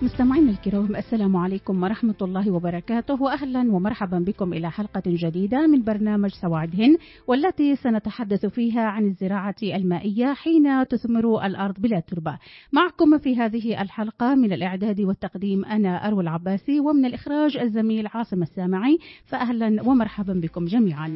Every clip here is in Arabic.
مستمعينا الكرام، السلام عليكم ورحمة الله وبركاته، وأهلا ومرحبا بكم إلى حلقة جديدة من برنامج سواعدهن، والتي سنتحدث فيها عن الزراعة المائية حين تثمر الأرض بلا تربة. معكم في هذه الحلقة من الإعداد والتقديم أنا أروى العباسي، ومن الإخراج الزميل عاصم السامعي. فأهلا ومرحبا بكم جميعا.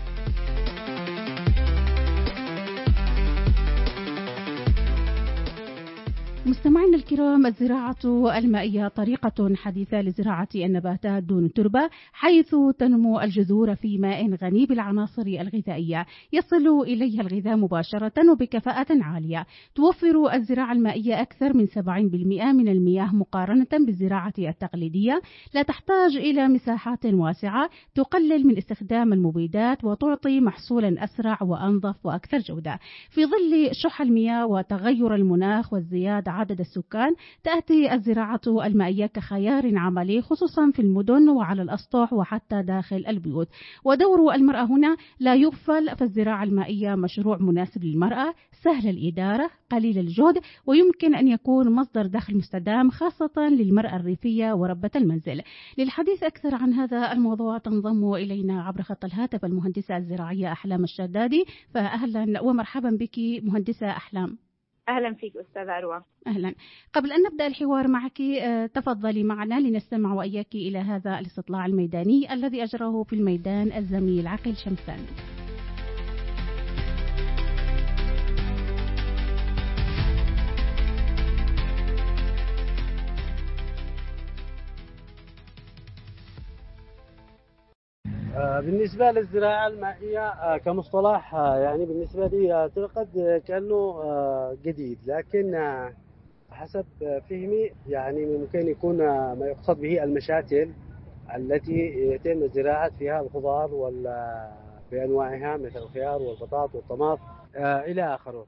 مستمعينا الكرام، الزراعة المائية طريقة حديثة لزراعة النباتات دون تربة، حيث تنمو الجذور في ماء غني بالعناصر الغذائية يصل إليها الغذاء مباشرة وبكفاءة عالية. توفر الزراعة المائية أكثر من 70% من المياه مقارنة بالزراعة التقليدية، لا تحتاج إلى مساحات واسعة، تقلل من استخدام المبيدات، وتعطي محصولا أسرع وأنظف وأكثر جودة. في ظل شح المياه وتغير المناخ وازدياد عدد السكان، تأتي الزراعة المائية كخيار عملي، خصوصا في المدن وعلى الأسطح وحتى داخل البيوت. ودور المرأة هنا لا يغفل، فالزراعة المائية مشروع مناسب للمرأة، سهل الإدارة، قليل الجهد، ويمكن أن يكون مصدر دخل مستدام، خاصة للمرأة الريفية وربة المنزل. للحديث أكثر عن هذا الموضوع تنضم إلينا عبر خط الهاتف المهندسة الزراعية أحلام الشدادي. فأهلا ومرحبا بك مهندسة أحلام. أهلا فيك أستاذة أروى. أهلا. قبل أن نبدأ الحوار معك، تفضلي معنا لنستمع وإياك إلى هذا الاستطلاع الميداني الذي أجراه في الميدان الزميل عقيل شمسان. بالنسبة للزراعة المائية كمصطلح، يعني بالنسبة لي أعتقد كأنه جديد، لكن حسب فهمي يعني ممكن يكون ما يقصد به المشاتل التي يتم الزراعة فيها الخضار بأنواعها مثل الخيار والبطاط والطماط إلى آخره.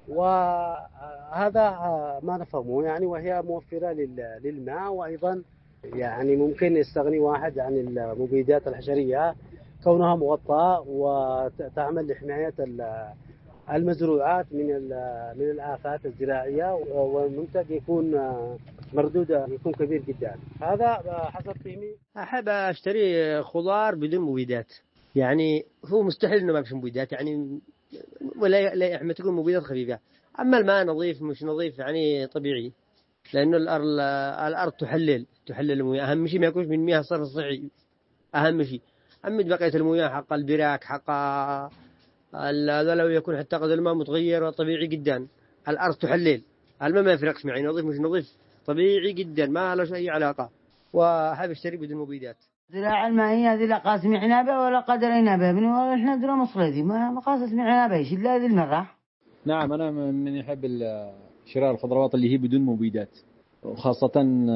وهذا ما نفهمه يعني، وهي موفرة للماء، وأيضا يعني ممكن يستغني واحد عن المبيدات الحشرية كونها مغطاة وتعمل لحماية المزروعات من الآفات الزراعية، والمنتج يكون مردوده يكون كبير جدا. هذا حسب فهمي. أحب أشتري خضار بدون مبيدات، يعني هو مستحيل إنه ما فيش مبيدات، يعني ولا أحمد تكون مبيدات خفيفة. أما الماء نظيف مش نظيف يعني طبيعي، لأنه الأرض تحلل المياه. أهم شيء ما يكونش من مياه صرف صحي، أهم شيء. أما بقية المياه حق البراك حق هذا لو يكون حتى قدر الماء متغير وطبيعي جدا. الأرض تحلل، الماء ما يفرقش معي نظيف مش نظيف، طبيعي جدا ما له أي علاقة. وأحب أشتري بدون مبيدات. زراعة المائية هذه لا قاسم عنابة ولا قدر عنابة، من إحنا درا مصلدي ما قاسم عنابة إيش إلا هذه المرة. نعم، أنا من يحب شراء الخضروات اللي هي بدون مبيدات، وخاصة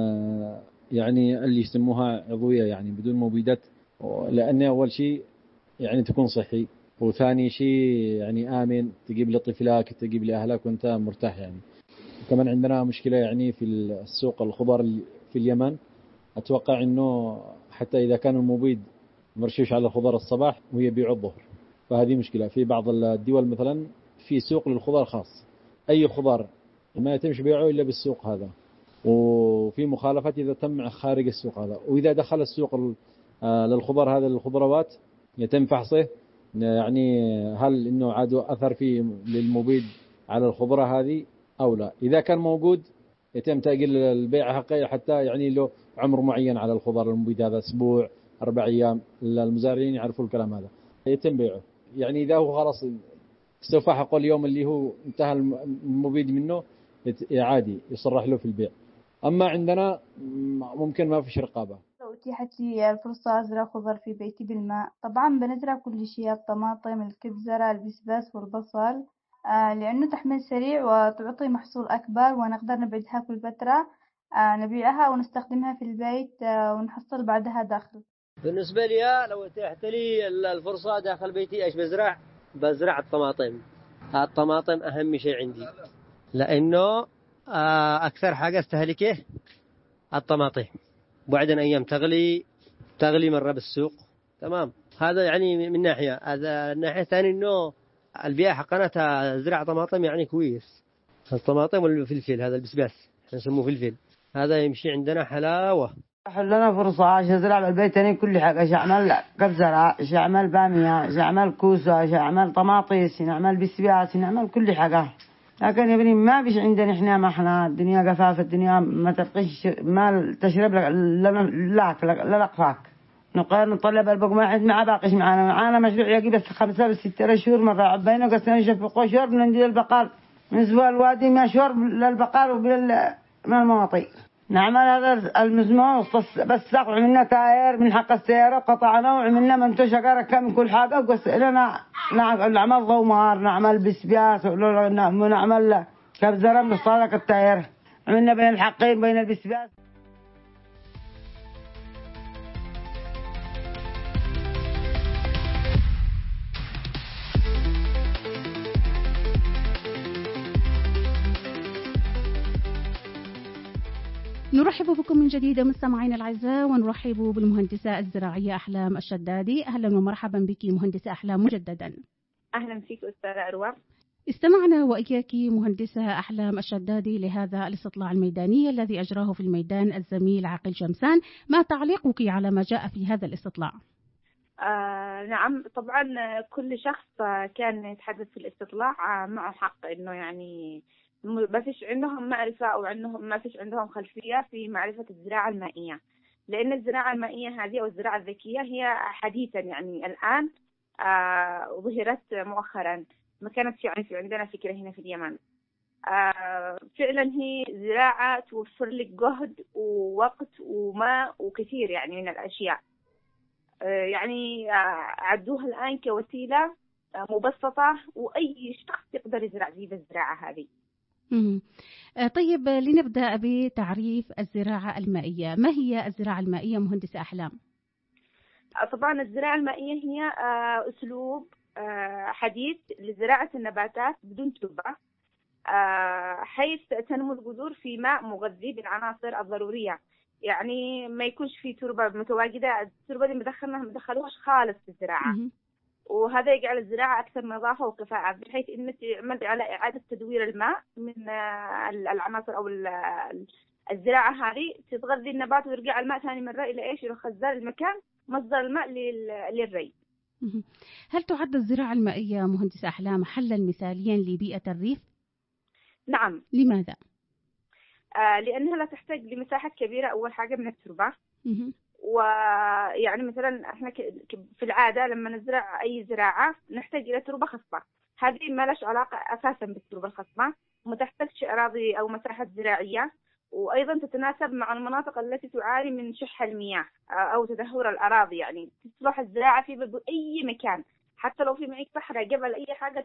يعني اللي يسموها عضوية يعني بدون مبيدات، لأن أول شيء يعني تكون صحي، وثاني شيء يعني آمن، تجيب لطفلك تجيب لأهلك وأنت مرتاح يعني. وكمان عندنا مشكلة يعني في السوق الخضار في اليمن، أتوقع إنه حتى إذا كان المبيد مرشوش على الخضار الصباح وهي بيع الظهر، فهذه مشكلة. في بعض الدول مثلا في سوق للخضار خاص، أي خضار ما يتمش بيعه إلا بالسوق هذا، وفي مخالفات إذا تم خارج السوق هذا. وإذا دخل السوق للخضار هذا الخضروات يتم فحصه، يعني هل إنه عاد أثر فيه للمبيد على الخضرة هذه أو لا. إذا كان موجود يتم تأجيل البيع حتى يعني له عمر معين على الخضار المبيد هذا، أسبوع 4 أيام. المزارعين يعرفوا الكلام هذا، يتم بيعه. يعني إذا هو خلاص سوف حق اليوم اللي هو انتهى المبيد منه عادي يصرح له في البيع. أما عندنا ممكن ما فيش رقابة. لو أتيحت لي الفرصة أزرع خضر في بيتي بالماء، طبعا بنزرع كل شيء، الطماطم، الكبزرة، البسباس والبصل، لأنه تحميل سريع وتعطي محصول أكبر، ونقدر نبعدها كل فترة، نبيعها ونستخدمها في البيت، ونحصل بعدها دخل. بالنسبة لي لو اتيحت لي الفرصة داخل بيتي إيش بزرع الطماطم. الطماطم أهم شيء عندي، لأنه أكثر حاجة استهلكه الطماطم، وبعدين أيام تغلي مرة بالسوق. تمام، هذا يعني من ناحية. هذا الناحية الثانية إنه البيئة حقنا زرع طماطم يعني كويس. الطماطم والفلفل، هذا البسباس نسموه فلفل، هذا يمشي عندنا حلاوة. لنا فرصة عاش أزرع بالبيت أنا كل حاجة، إيش أعمل كبزرع، إيش أعمل بامية، إيش أعمل كوسة، إيش أعمل طماطيس، إيش أعمل بسبياس، إيش أعمل كل حاجة. لكن يا ابني ما فيش عندنا إحنا، ما إحنا الدنيا قفاف، الدنيا ما تبقيش ما تشرب لك لا لقفاك. نقدر نطلب البقماح ما باقيش معانا مشروع يجي بس 5 6 شهور مرة عبينا قصنا نشفق شرب ننزل البقال من زوال الوادي ما شرب للبقال من المواطي. نعمل هذا المزمار بس ساق عملنا تاير من حق السيارة قطعنا وعملنا منتوشة قارة من كل حاجة وقص لنا نعمل ضومار، نعمل بسبياس، نعمل كبزرة من صادق التاير، عملنا بين الحقين بين البسبياس. نرحب بكم من جديد مستمعينا الأعزاء، ونرحب بالمهندسة الزراعية أحلام الشدادي. أهلا ومرحبا بك مهندسة أحلام مجددا. أهلا فيك أستاذة أروى. استمعنا وإياك مهندسة أحلام الشدادي لهذا الاستطلاع الميداني الذي أجراه في الميدان الزميل عاقل شمسان. ما تعليقك على ما جاء في هذا الاستطلاع؟ نعم، طبعا كل شخص كان يتحدث في الاستطلاع معه حق إنه يعني ما فيش عندهم معرفة أو ما فيش عندهم خلفية في معرفة الزراعة المائية، لأن الزراعة المائية هذه أو الزراعة الذكية هي حديثا يعني الآن ظهرت مؤخرا، ما كانت يعني في عندنا فكرة هنا في اليمن. فعلا هي زراعة توفر لك جهد ووقت وماء وكثير يعني من الأشياء، يعني عدوها الآن كوسيلة مبسطة وأي شخص يقدر يزرع ذي الزراعة هذه. طيب، لنبدأ بتعريف الزراعة المائية. ما هي الزراعة المائية مهندسة أحلام؟ طبعا الزراعة المائية هي أسلوب حديث لزراعة النباتات بدون تربة، حيث تنمو الجذور في ماء مغذي بالعناصر الضرورية، يعني ما يكونش في تربة متواجدة، التربة اللي مدخلوهاش خالص في الزراعة. وهذا يجعل الزراعة أكثر نظافة وكفاءة، بحيث إنه تعمل على إعادة تدوير الماء من العناصر أو الزراعة هذه تتغذي النبات ويرجع الماء ثاني مرة إلى إيش؟ إلى خزان المكان مصدر الماء للري. هل تعد الزراعة المائية مهندسة أحلام حلا مثاليا لبيئة الريف؟ نعم. لماذا؟ لأنها لا تحتاج لمساحة كبيرة أول حاجة من التربة. ويعني مثلا احنا في العادة لما نزرع أي زراعة نحتاج إلى تربة خصبة، هذه ما لش علاقة أساسا بالتربة الخصبة، وما تحتاجش أراضي أو مساحة زراعية، وأيضا تتناسب مع المناطق التي تعاني من شح المياه أو تدهور الأراضي، يعني تصلح الزراعة في أي مكان، حتى لو في معك صحراء جبل أي حاجة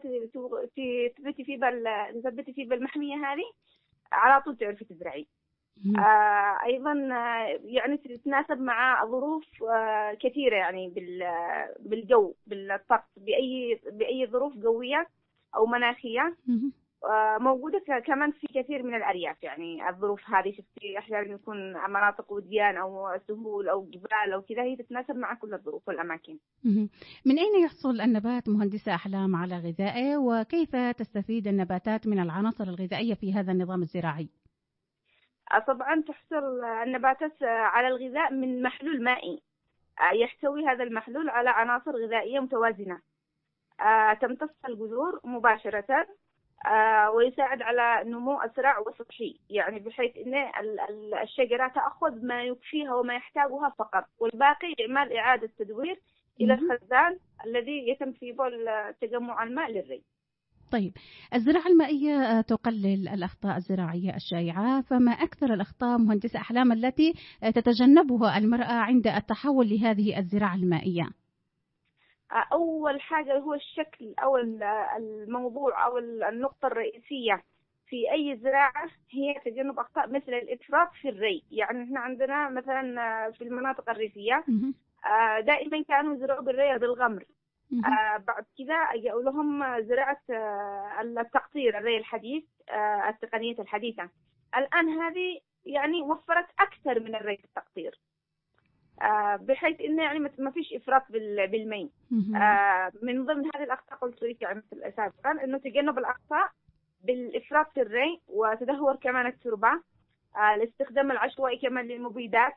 تثبتي فيه بالمحمية هذه على طول تعرفي تزرعي. أيضا يعني تتناسب مع ظروف كثيرة، يعني بالجو بالطقس، بأي ظروف جوية أو مناخية موجودة كمان في كثير من الأرياف. يعني الظروف هذه شفتي أحيانا يكون مناطق وديان أو سهول أو جبال أو كذا، هي تتناسب مع كل الظروف والأماكن. من أين يحصل النبات مهندسة أحلام على غذائه، وكيف تستفيد النباتات من العناصر الغذائية في هذا النظام الزراعي؟ طبعا تحصل النباتات على الغذاء من محلول مائي يحتوي هذا المحلول على عناصر غذائية متوازنة، تمتص الجذور مباشرة ويساعد على نمو أسرع وصحي، يعني بحيث أن الشجرة تأخذ ما يكفيها وما يحتاجها فقط، والباقي إعمال إعادة تدوير إلى الخزان الذي يتم فيه تجمع الماء للري. طيب، الزراعة المائية تقلل الأخطاء الزراعية الشائعة، فما أكثر الأخطاء مهندسة أحلام التي تتجنبها المرأة عند التحول لهذه الزراعة المائية؟ أول حاجة هو الشكل أو الموضوع أو النقطة الرئيسية في أي زراعة هي تجنب أخطاء مثل الإفراط في الري. يعني إحنا عندنا مثلا في المناطق الريفية دائما كانوا يزرعوا بالري بالغمر، بعد كذا جاءوا لهم زراعة التقطير، الري الحديث، التقنية الحديثة. الآن هذه يعني وفرت أكثر من الري التقطير، بحيث إنه يعني ما فيش إفراط بالمي. من ضمن هذه الأخطاء قلت لك يعني مثل سابقا إنه تجنب الأخطاء بالإفراط في الري وتدهور كمان التربة الاستخدام العشوائي كمان للمبيدات،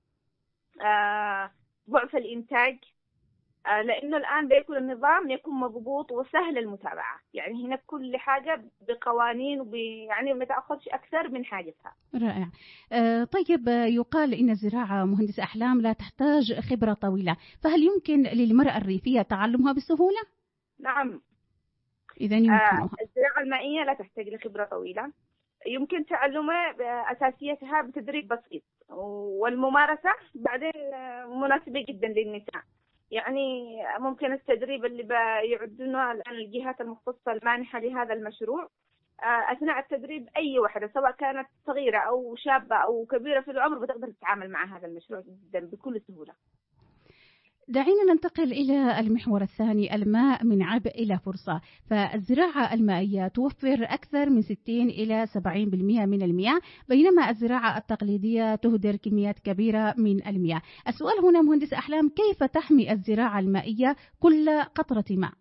ضعف الإنتاج، لأنه الآن بيكون النظام يكون مضبوط وسهل المتابعة. يعني هنا كل حاجة بقوانين يعني ما تأخذش أكثر من حاجتها. رائع. طيب، يقال إن الزراعة مهندس أحلام لا تحتاج خبرة طويلة، فهل يمكن للمرأة الريفية تعلمها بسهولة؟ نعم. إذا يمكنها. الزراعة المائية لا تحتاج لخبرة طويلة، يمكن تعلمها بأساسياتها بتدريب بسيط، والممارسة بعدين مناسبة جدا للنساء. يعني ممكن التدريب اللي بيعدونه الآن الجهات المختصة المانحة لهذا المشروع، أثناء التدريب أي واحدة سواء كانت صغيرة أو شابة أو كبيرة في العمر بتقدر تتعامل مع هذا المشروع جدا بكل سهولة. دعينا ننتقل إلى المحور الثاني، الماء من عبء إلى فرصة. فالزراعة المائية توفر أكثر من 60 إلى 70% من المياه، بينما الزراعة التقليدية تهدر كميات كبيرة من المياه. السؤال هنا مهندس أحلام، كيف تحمي الزراعة المائية كل قطرة ماء؟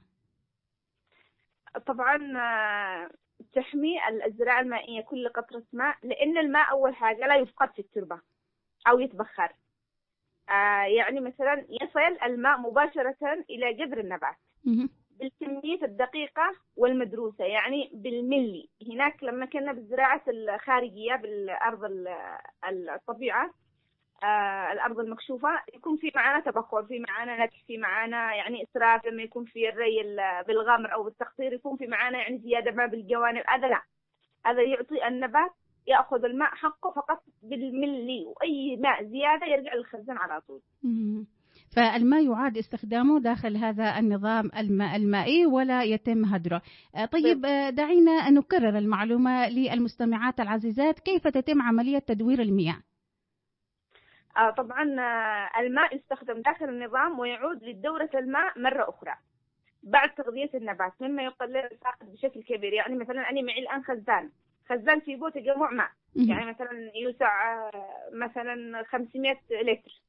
طبعا تحمي الزراعة المائية كل قطرة ماء، لأن الماء أول حاجة لا يفقد في التربة أو يتبخر. يعني مثلا يصل الماء مباشرة إلى جذر النبات بالكمية الدقيقة والمدروسة، يعني بالملي. هناك لما كنا بالزراعة الخارجية بالأرض الطبيعة، الأرض المكشوفة، يكون في معانا تبخر، في معانا نتح، في معانا يعني إسراف. لما يكون في الري بالغمر أو بالتقطير يكون في معانا يعني زيادة ماء بالجوانب. هذا لا، هذا يعطي النبات يأخذ الماء حقه فقط بالملي، وأي ماء زيادة يرجع للخزان على طول. فالماء يعاد استخدامه داخل هذا النظام المائي ولا يتم هدره. طيب، دعينا نكرر المعلومة للمستمعات العزيزات، كيف تتم عملية تدوير المياه؟ طبعا الماء يستخدم داخل النظام ويعود لدورة الماء مرة أخرى بعد تغذية النبات، مما يقلل الفاقد بشكل كبير. يعني مثلا أنا معي الآن خزان في بوت تجمع ماء، يعني مثلا يوسع مثلا 500 لتر.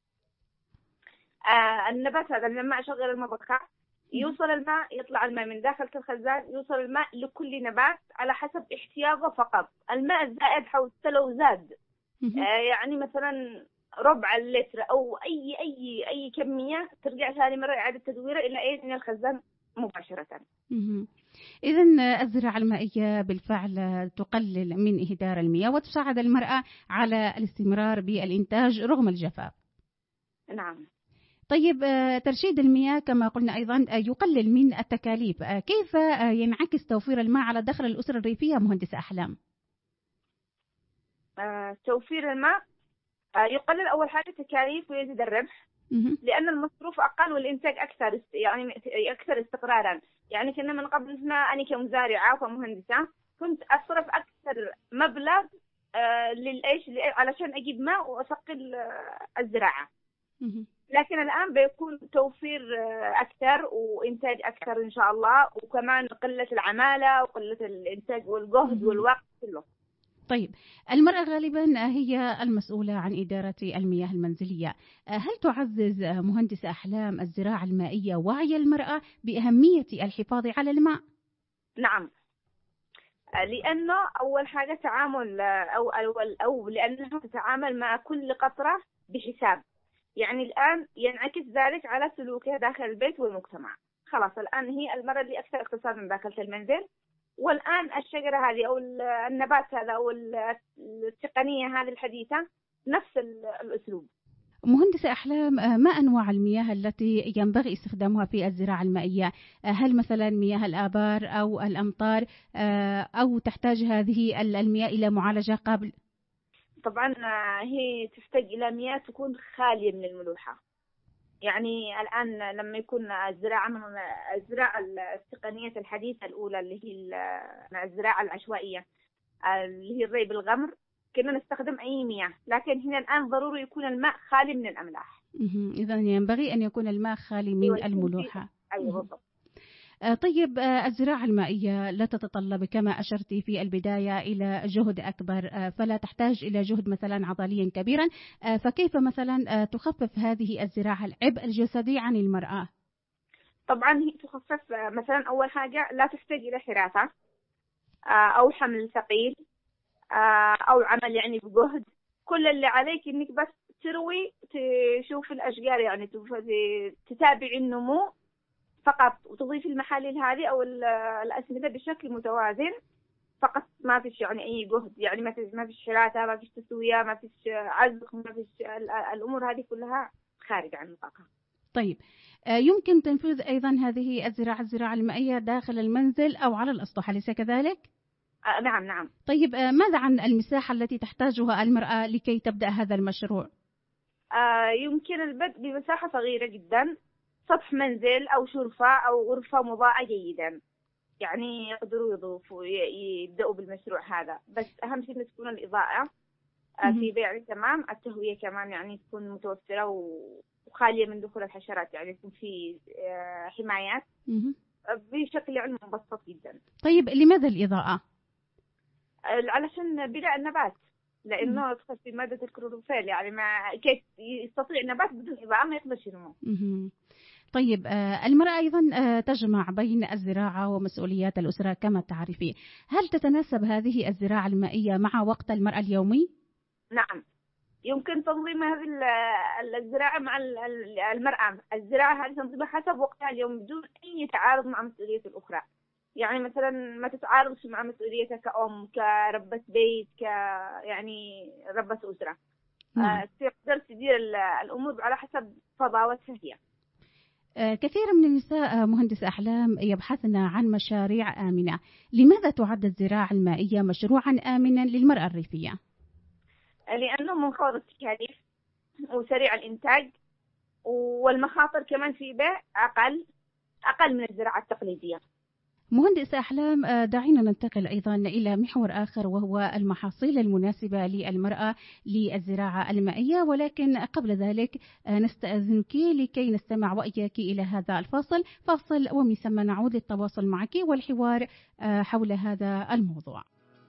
النبات هذا لما أشغل المضخة يوصل الماء، يطلع الماء من داخل الخزان، يوصل الماء لكل نبات على حسب احتياجه فقط. الماء الزائد حتى لو زاد يعني مثلا ربع اللتر أو أي كمية ترجع ثاني مرة إعادة تدويره إلى من الخزان مباشرة. إذن الزراعة المائية بالفعل تقلل من إهدار المياه وتساعد المرأة على الاستمرار بالإنتاج رغم الجفاف. نعم. طيب، ترشيد المياه كما قلنا أيضا يقلل من التكاليف. كيف ينعكس توفير الماء على دخل الأسرة الريفية مهندسة أحلام؟ توفير الماء يقلل أول حاجة تكاليف ويزيد الربح، لأن المصروف أقل والإنتاج أكثر، يعني أكثر استقرارا. يعني كنا من قبل أنا كمزارعة ومهندسة كنت أصرف أكثر مبلغ للإيش علشان أجيب ماء وأثقل الزراعة، لكن الآن بيكون توفير أكثر وإنتاج أكثر إن شاء الله، وكمان قلة العمالة وقلة الإنتاج والجهد والوقت كله. طيب، المرأة غالبا هي المسؤولة عن إدارة المياه المنزلية. هل تعزز مهندسة أحلام الزراعة المائية وعي المرأة بأهمية الحفاظ على الماء؟ نعم، لأنه أول حاجة تعامل أو لأنها تتعامل مع كل قطرة بحساب. يعني الآن ينعكس ذلك على سلوكها داخل البيت والمجتمع. خلاص الآن هي المرأة اللي أكثر اقتصادا داخل المنزل، والآن الشجرة هذه أو النبات هذا أو التقنية هذه الحديثة نفس الأسلوب. مهندسة أحلام، ما أنواع المياه التي ينبغي استخدامها في الزراعة المائية؟ هل مثلا مياه الآبار أو الأمطار أو تحتاج هذه المياه إلى معالجة قبل؟ طبعا هي تحتاج إلى مياه تكون خالية من الملوحة. يعني الآن لما يكون الزراعة التقنية الحديثة الأولى اللي هي الزراعة العشوائية اللي هي الري بالغمر، كنا نستخدم أي مياه، لكن هنا الآن ضروري يكون الماء خالي من الأملاح. إذا ينبغي أن يكون الماء خالي من الملوحة. أيوة بالضبط. طيب، الزراعة المائية لا تتطلب كما أشرت في البداية إلى جهد أكبر، فلا تحتاج إلى جهد مثلا عضليا كبيرا، فكيف مثلا تخفف هذه الزراعة العبء الجسدي عن المرأة؟ طبعا هي تخفف مثلا أول حاجة لا تحتاج إلى حراسة أو حمل ثقيل. أو عمل يعني بجهد. كل اللي عليك إنك بس تروي، تشوف الأشجار يعني تتابع النمو فقط، وتضيف المحاليل هذه أو الأسمدة بشكل متوازن فقط. ما فيش يعني أي جهد، يعني ما فيش حراسة، ما فيش تسوية، ما فيش عزق، ما فيش الأمور هذه كلها خارج عن نطاقها. طيب يمكن تنفيذ أيضا هذه الزراعة المائية داخل المنزل أو على الأسطح، أليس كذلك؟ نعم. طيب ماذا عن المساحة التي تحتاجها المرأة لكي تبدأ هذا المشروع؟ يمكن البدء بمساحة صغيرة جدا، سطح منزل أو شرفة أو غرفة مضاءة جيدا، يعني يقدروا يضيفوا يبدأوا بالمشروع هذا. بس أهم شيء إن تكون الإضاءة في بيع تمام، التهوية كمان يعني تكون متوفرة وخالية من دخول الحشرات، يعني يكون في حمايات بشكل يعني مبسط جدا. طيب لماذا الإضاءة؟ علشان بناء النبات، لأنه يدخل في مادة الكلوروفيل، يعني ما كيف يستطيع النبات بدون إضاءة ما يقدرش ينمو. طيب المرأة أيضا تجمع بين الزراعة ومسؤوليات الأسرة كما تعرفين، هل تتناسب هذه الزراعة المائية مع وقت المرأة اليومي؟ نعم، يمكن تنظيم هذه الزراعة مع المرأة. الزراعة هذه تنظيمها حسب وقتها اليوم بدون أي تعارض مع مسؤولية الأخرى. يعني مثلا ما تتعارضش مع مسؤوليتها كأم، كربة بيت، يعني ربة أسرة. تقدر تدير الأمور على حسب فضاوتها هي. كثير من النساء مهندس أحلام يبحثن عن مشاريع آمنة، لماذا تعد الزراعة المائية مشروعا آمنا للمرأة الريفية؟ لأنه منخفض التكاليف وسريع الإنتاج، والمخاطر كمان في بيع أقل من الزراعة التقليدية. مهندس أحلام، دعينا ننتقل أيضا إلى محور آخر وهو المحاصيل المناسبة للمرأة للزراعة المائية، ولكن قبل ذلك نستأذنك لكي نستمع وإياك إلى هذا الفاصل، ومن ثم نعود للتواصل معك والحوار حول هذا الموضوع.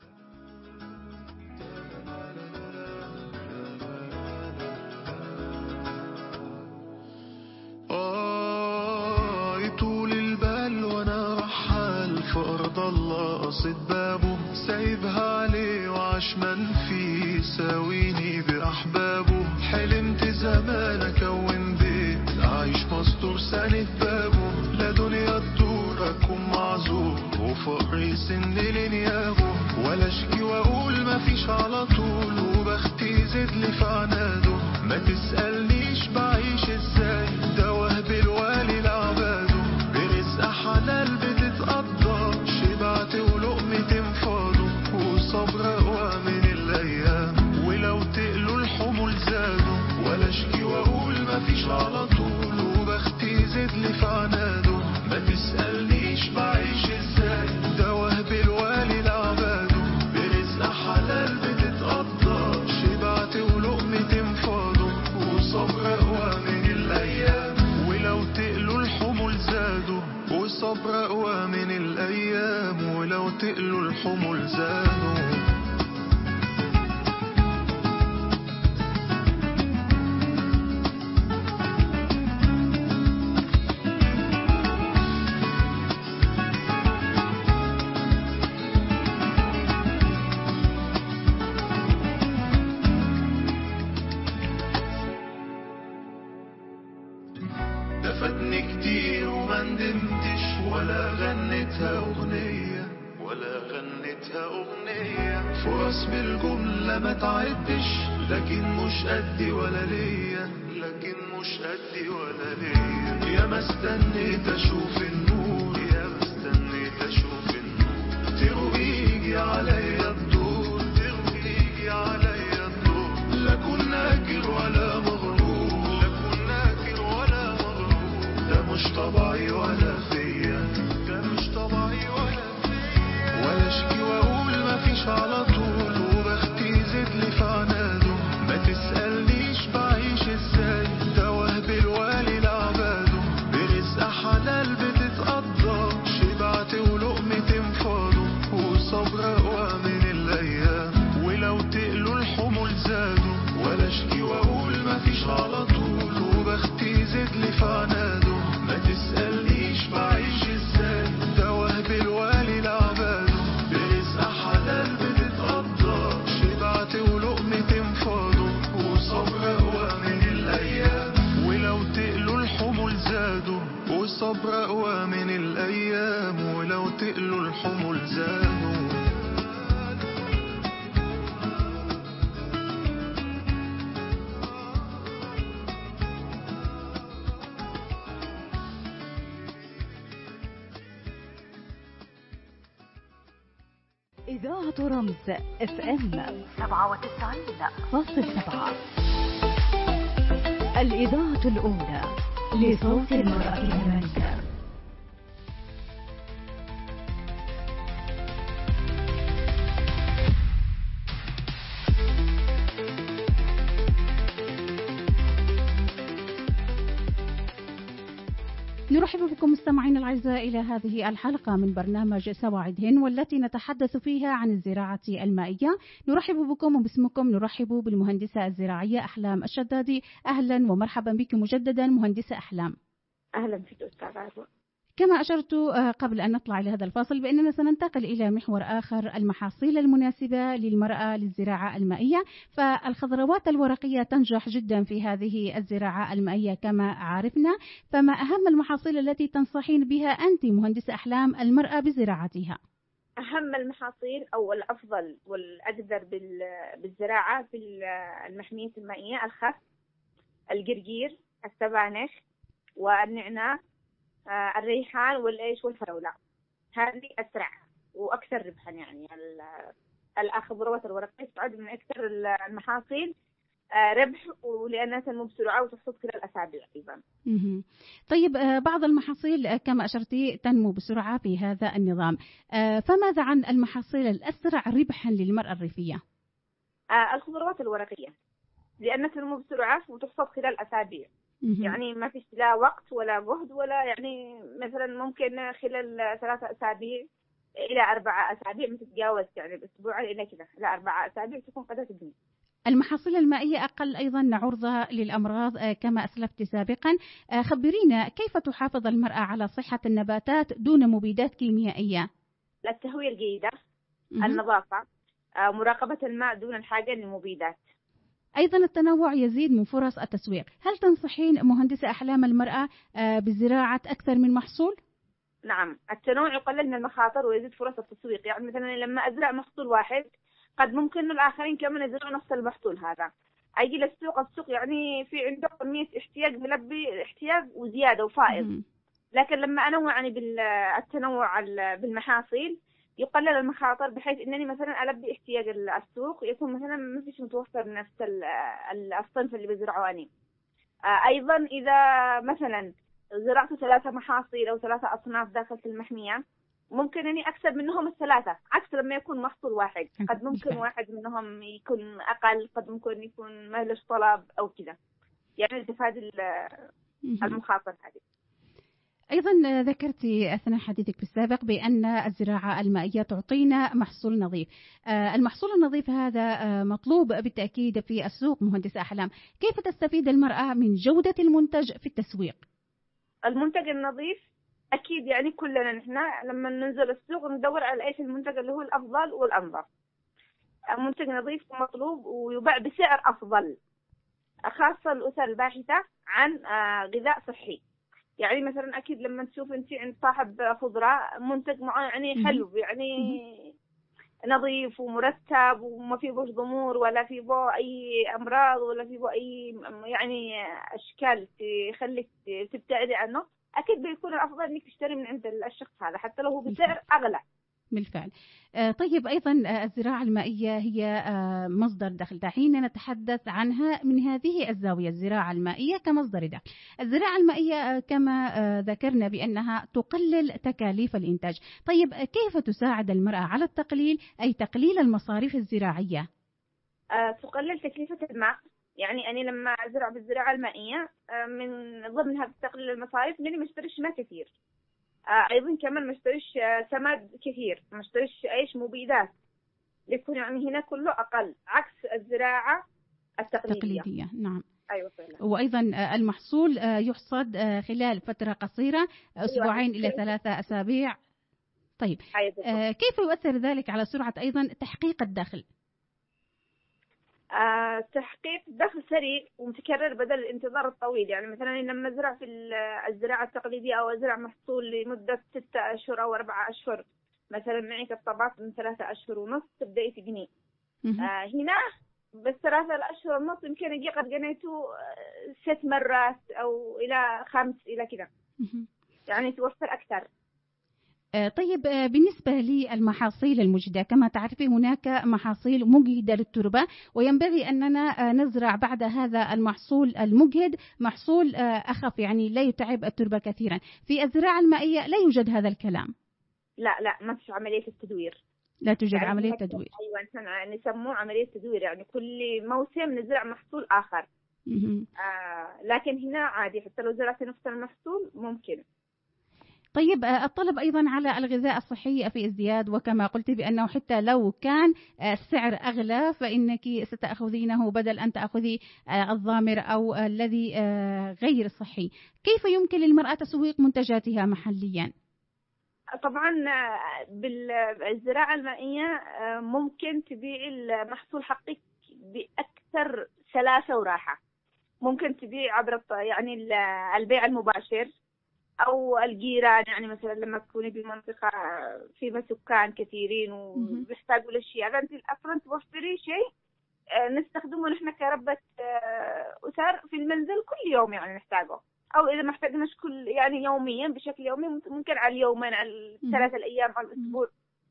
قاصد بابه سايبها عليه وعشمان فيه ساويني بأحبابه. حلمت زمان أكون بيت أعيش مستور ساند بابه، لا دنيا تدور أكون معذور وفقري سن لنيابه، ولا اشكي واقول مفيش على طول وبختي زدلي في عناده. ما تسألنيش بعيش ازاي، ده وهب الوالي لعباده، برزق حلال بتتقضى شبعت ولقمة انفاضه، وصبر أقوى من الأيام ولو تقلوا الحمول زادوا. ولا اشكي واقول مفيش على طول وبختي زدلي في عناده. ما تسألنيش بعيش ازاي، ده وهب الوالي لعباده، برزق حلال بتتقضى شبعت ولقمة انفاضه، وصبر أقوى من الأيام ولو تقلوا الحمول زادوا. وصبر أقوى من الأيام ولو تقلوا الحمول زادوا. دفتني كتير وما ندمتش ولا غنيتها أغنية، ولا غنيتها أغنية. فرص بالجملة ما تعدش، لكن مش قدي ولا ليا، لكن مش قدي ولا ليا. يا ما استنيت أشوف النور، يا ما استنيت أشوف النور، ترويجي عليا الدور، ترويجي عليا الدور. لا كن ناكر ولا مغرور، لا كن ناكر ولا مغرور. ده مش طبيعي ولا فيا، ده مش طبيعي ولا فيا. ولا اشكي واقول مفيش على طول وبختي زدلي في عناده. ما تسألنيش بعيش ازاي، ده وهب الوالي لعباده، برزق حلال بتتقضى شبعت ولقمة انفاضه، وصبر أقوى من الأيام ولو تقلوا الحمول زادوا. ولا اشكي واقول أحزانه. إذاعة رمز FM 97.7، الإذاعة الأولى لصوت المرأة اليمنية. نرحب بكم مستمعين الأعزاء إلى هذه الحلقة من برنامج سواعدهن، والتي نتحدث فيها عن الزراعة المائية. نرحب بكم وباسمكم نرحب بالمهندسة الزراعية أحلام الشدادي. أهلا ومرحبا بك مجددا مهندسة أحلام. أهلا فيك أستاذ عزوة. كما أشرت قبل أن نطلع إلى هذا الفاصل بأننا سننتقل إلى محور آخر، المحاصيل المناسبة للمرأة للزراعة المائية. فالخضروات الورقية تنجح جدا في هذه الزراعة المائية كما عرفنا، فما أهم المحاصيل التي تنصحين بها أنت مهندسة أحلام المرأة بزراعتها؟ أهم المحاصيل أو الأفضل والأقدر بالزراعة في المحمية المائية الخس، الجرجير، السبانخ، والنعناع، الريحان والإيش والفراولة. هذه أسرع وأكثر ربحا، يعني الخضروات الورقية تعد من أكثر المحاصيل ربح، ولأنها تنمو بسرعة وتحصد خلال أسابيع أيضا. طيب، بعض المحاصيل كما أشرتي تنمو بسرعة في هذا النظام، فماذا عن المحاصيل الأسرع ربحا للمرأة الريفية؟ الخضروات الورقية، لأنها تنمو بسرعة وتحصد خلال أسابيع. يعني ما فيش لا وقت ولا جهد ولا، يعني مثلا ممكن خلال 3 أسابيع إلى 4 أسابيع، ما تتجاوز يعني بأسبوعين إلى كذا، لا 4 أسابيع تكون قد تبني. المحاصيل المائية أقل أيضا عرضة للأمراض كما أسلفت سابقا. خبرينا كيف تحافظ المرأة على صحة النباتات دون مبيدات كيميائية؟ التهوية الجيدة، النظافة، مراقبة الماء دون الحاجة للمبيدات. أيضا التنوع يزيد من فرص التسويق. هل تنصحين مهندسة أحلام المرأة بزراعة أكثر من محصول؟ نعم، التنوع يقلل من المخاطر ويزيد فرص التسويق. يعني مثلا لما أزرع محصول واحد قد ممكن الآخرين كمان يزرعوا نفس المحصول هذا، أجي للسوق، السوق يعني في عنده كمية احتياج، ملبي احتياج وزيادة وفائض. لكن لما أنوع يعني بالتنوع بالمحاصيل يقلل المخاطر، بحيث انني مثلا البي احتياج السوق، يكون مثلا ما فيش متوفر نفس الصنف اللي بزرعه اني. ايضا اذا مثلا زرعت 3 محاصيل او 3 اصناف داخل المحمية، ممكن اني اكسب منهم ال3، عكس لما يكون محصول واحد قد ممكن واحد منهم يكون اقل، قد ممكن يكون ما لهش طلب او كذا، يعني تفادي المخاطر هذه. أيضا ذكرتي أثناء حديثك في السابق بأن الزراعة المائية تعطينا محصول نظيف. المحصول النظيف هذا مطلوب بالتأكيد في السوق مهندسة أحلام. كيف تستفيد المرأة من جودة المنتج في التسويق؟ المنتج النظيف أكيد، يعني كلنا نحن لما ننزل السوق ندور على إيش المنتج اللي هو الأفضل والأنظف. منتج نظيف مطلوب ويباع بسعر أفضل، خاصة الأسر الباحثة عن غذاء صحي. يعني مثلا أكيد لما تشوف أنت عند صاحب خضرة منتج معين يعني حلو، يعني نظيف ومرتب وما فيه بوش ضمور ولا فيه بو أي أمراض ولا فيه بو أي يعني أشكال تخليك تبتعدي عنه، أكيد بيكون الأفضل إنك تشتري من عند الشخص هذا حتى لو هو بسعر أغلى. بالفعل. طيب، أيضا الزراعة المائية هي مصدر دخل. دحين نتحدث عنها من هذه الزاوية، الزراعة المائية كمصدر دخل. الزراعة المائية كما ذكرنا بأنها تقلل تكاليف الإنتاج. طيب، كيف تساعد المرأة على التقليل، أي تقليل المصاريف الزراعية؟ تقلل تكلفة الماء. يعني أنا لما أزرع بالزراعة المائية من ضمنها تقليل المصاريف، إني ما اشتريش ماء كثير. أيضا كمان ما اشتريش سماد كثير، ما اشتريش أيش مبيدات، يكون يعني هنا كله أقل، عكس الزراعة التقليدية. نعم. أيوة فعلا. وأيضا المحصول يحصد خلال فترة قصيرة، أسبوعين إلى 3 أسابيع. طيب، كيف يؤثر ذلك على سرعة أيضا تحقيق الدخل؟ تحقيق دخل سريع ومتكرر بدل الانتظار الطويل. يعني مثلا لما أزرع في الزراعة التقليدية أو أزرع محصول لمدة 6 أشهر أو 4 أشهر مثلا معك الطبات من 3 أشهر ونص تبدأي تقني. هنا بس 3 أشهر ونص يمكن أجي قد قنيته 6 مرات أو إلى 5 إلى كذا، يعني توفر أكثر. طيب بالنسبة للمحاصيل المجدة، كما تعرفي هناك محاصيل مجهدة للتربة، وينبغي أننا نزرع بعد هذا المحصول المجهد محصول أخف، يعني لا يتعب التربة كثيرا. في الزراعة المائية لا يوجد هذا الكلام. لا ما فيش عملية التدوير. لا توجد يعني عملية تدوير. أيوة نسموه عملية تدوير، يعني كل موسم نزرع محصول آخر. لكن هنا عادي حتى لو زرعت نفس المحصول ممكن. طيب الطلب أيضا على الغذاء الصحي في ازدياد، وكما قلت بأنه حتى لو كان السعر أغلى فإنك ستأخذينه بدل أن تأخذي الضامر أو الذي غير صحي. كيف يمكن للمرأة تسويق منتجاتها محليا؟ طبعا بالزراعة المائية ممكن تبيع المحصول حقك بأكثر سلاسة وراحة. ممكن تبيع عبر يعني البيع المباشر أو الجيران، يعني مثلا لما تكوني بمنطقة فيها سكان كثيرين وبيحتاجوا للشيء هذا، أنت أصلا توفري شيء نستخدمه نحن كربة أسر في المنزل كل يوم، يعني نحتاجه، أو إذا ما احتاجناش كل يعني يوميا بشكل يومي ممكن على اليومين على 3 أيام على الأسبوع.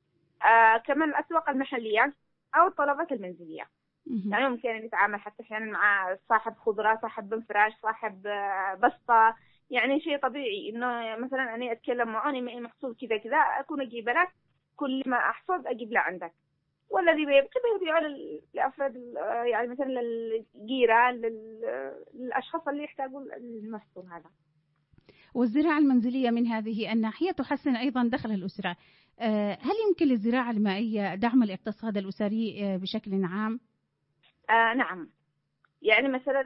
كمان الأسواق المحلية أو الطلبات المنزلية، يعني ممكن نتعامل حتى أحيانا مع صاحب خضرة، صاحب فراش، صاحب بسطة، يعني شيء طبيعي إنه مثلا أنا أتكلم معه أنا معي محصول كذا كذا أكون أجيب لك، كل ما أحصد أجيب له عندك، والذي بيبقى بيبيعه لأفراد يعني مثلا للجيران للأشخاص اللي يحتاجوا المحصول هذا. والزراعة المنزلية من هذه الناحية تحسن أيضا دخل الأسرة. هل يمكن للزراعة المائية دعم الاقتصاد الأسري بشكل عام؟ نعم، يعني مثلا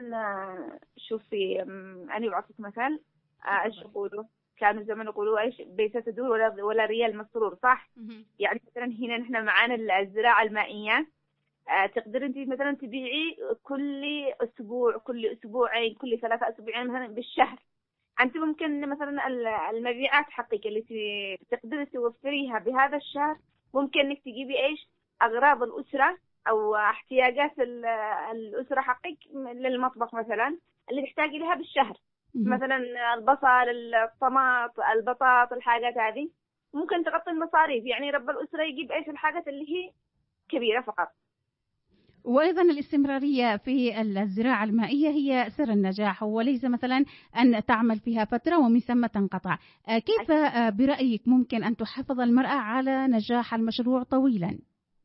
شوفي أنا بعطيك مثال. إيش يقولوا؟ كانوا زمان يقولوا إيش بيت تدور ولا ريال مسرور، صح؟ يعني مثلا هنا نحن معانا الزراعة المائية، تقدر أنت مثلا تبيعي كل أسبوع، كل أسبوعين، كل 3 أسابيع مثلا بالشهر. أنت ممكن مثلا المبيعات حقك اللي تقدري توفريها بهذا الشهر ممكن إنك تجيبي إيش أغراض الأسرة أو احتياجات الأسرة حقك للمطبخ مثلا اللي تحتاجي لها بالشهر. مثلا البصل، الطماط، البطاط، الحاجات هذه ممكن تغطي المصاريف، يعني رب الأسرة يجيب إيش الحاجات اللي هي كبيرة فقط. وأيضا الاستمرارية في الزراعة المائية هي سر النجاح، وليس مثلا أن تعمل فيها فترة ومن ثم تنقطع. كيف برأيك ممكن أن تحافظ المرأة على نجاح المشروع طويلا؟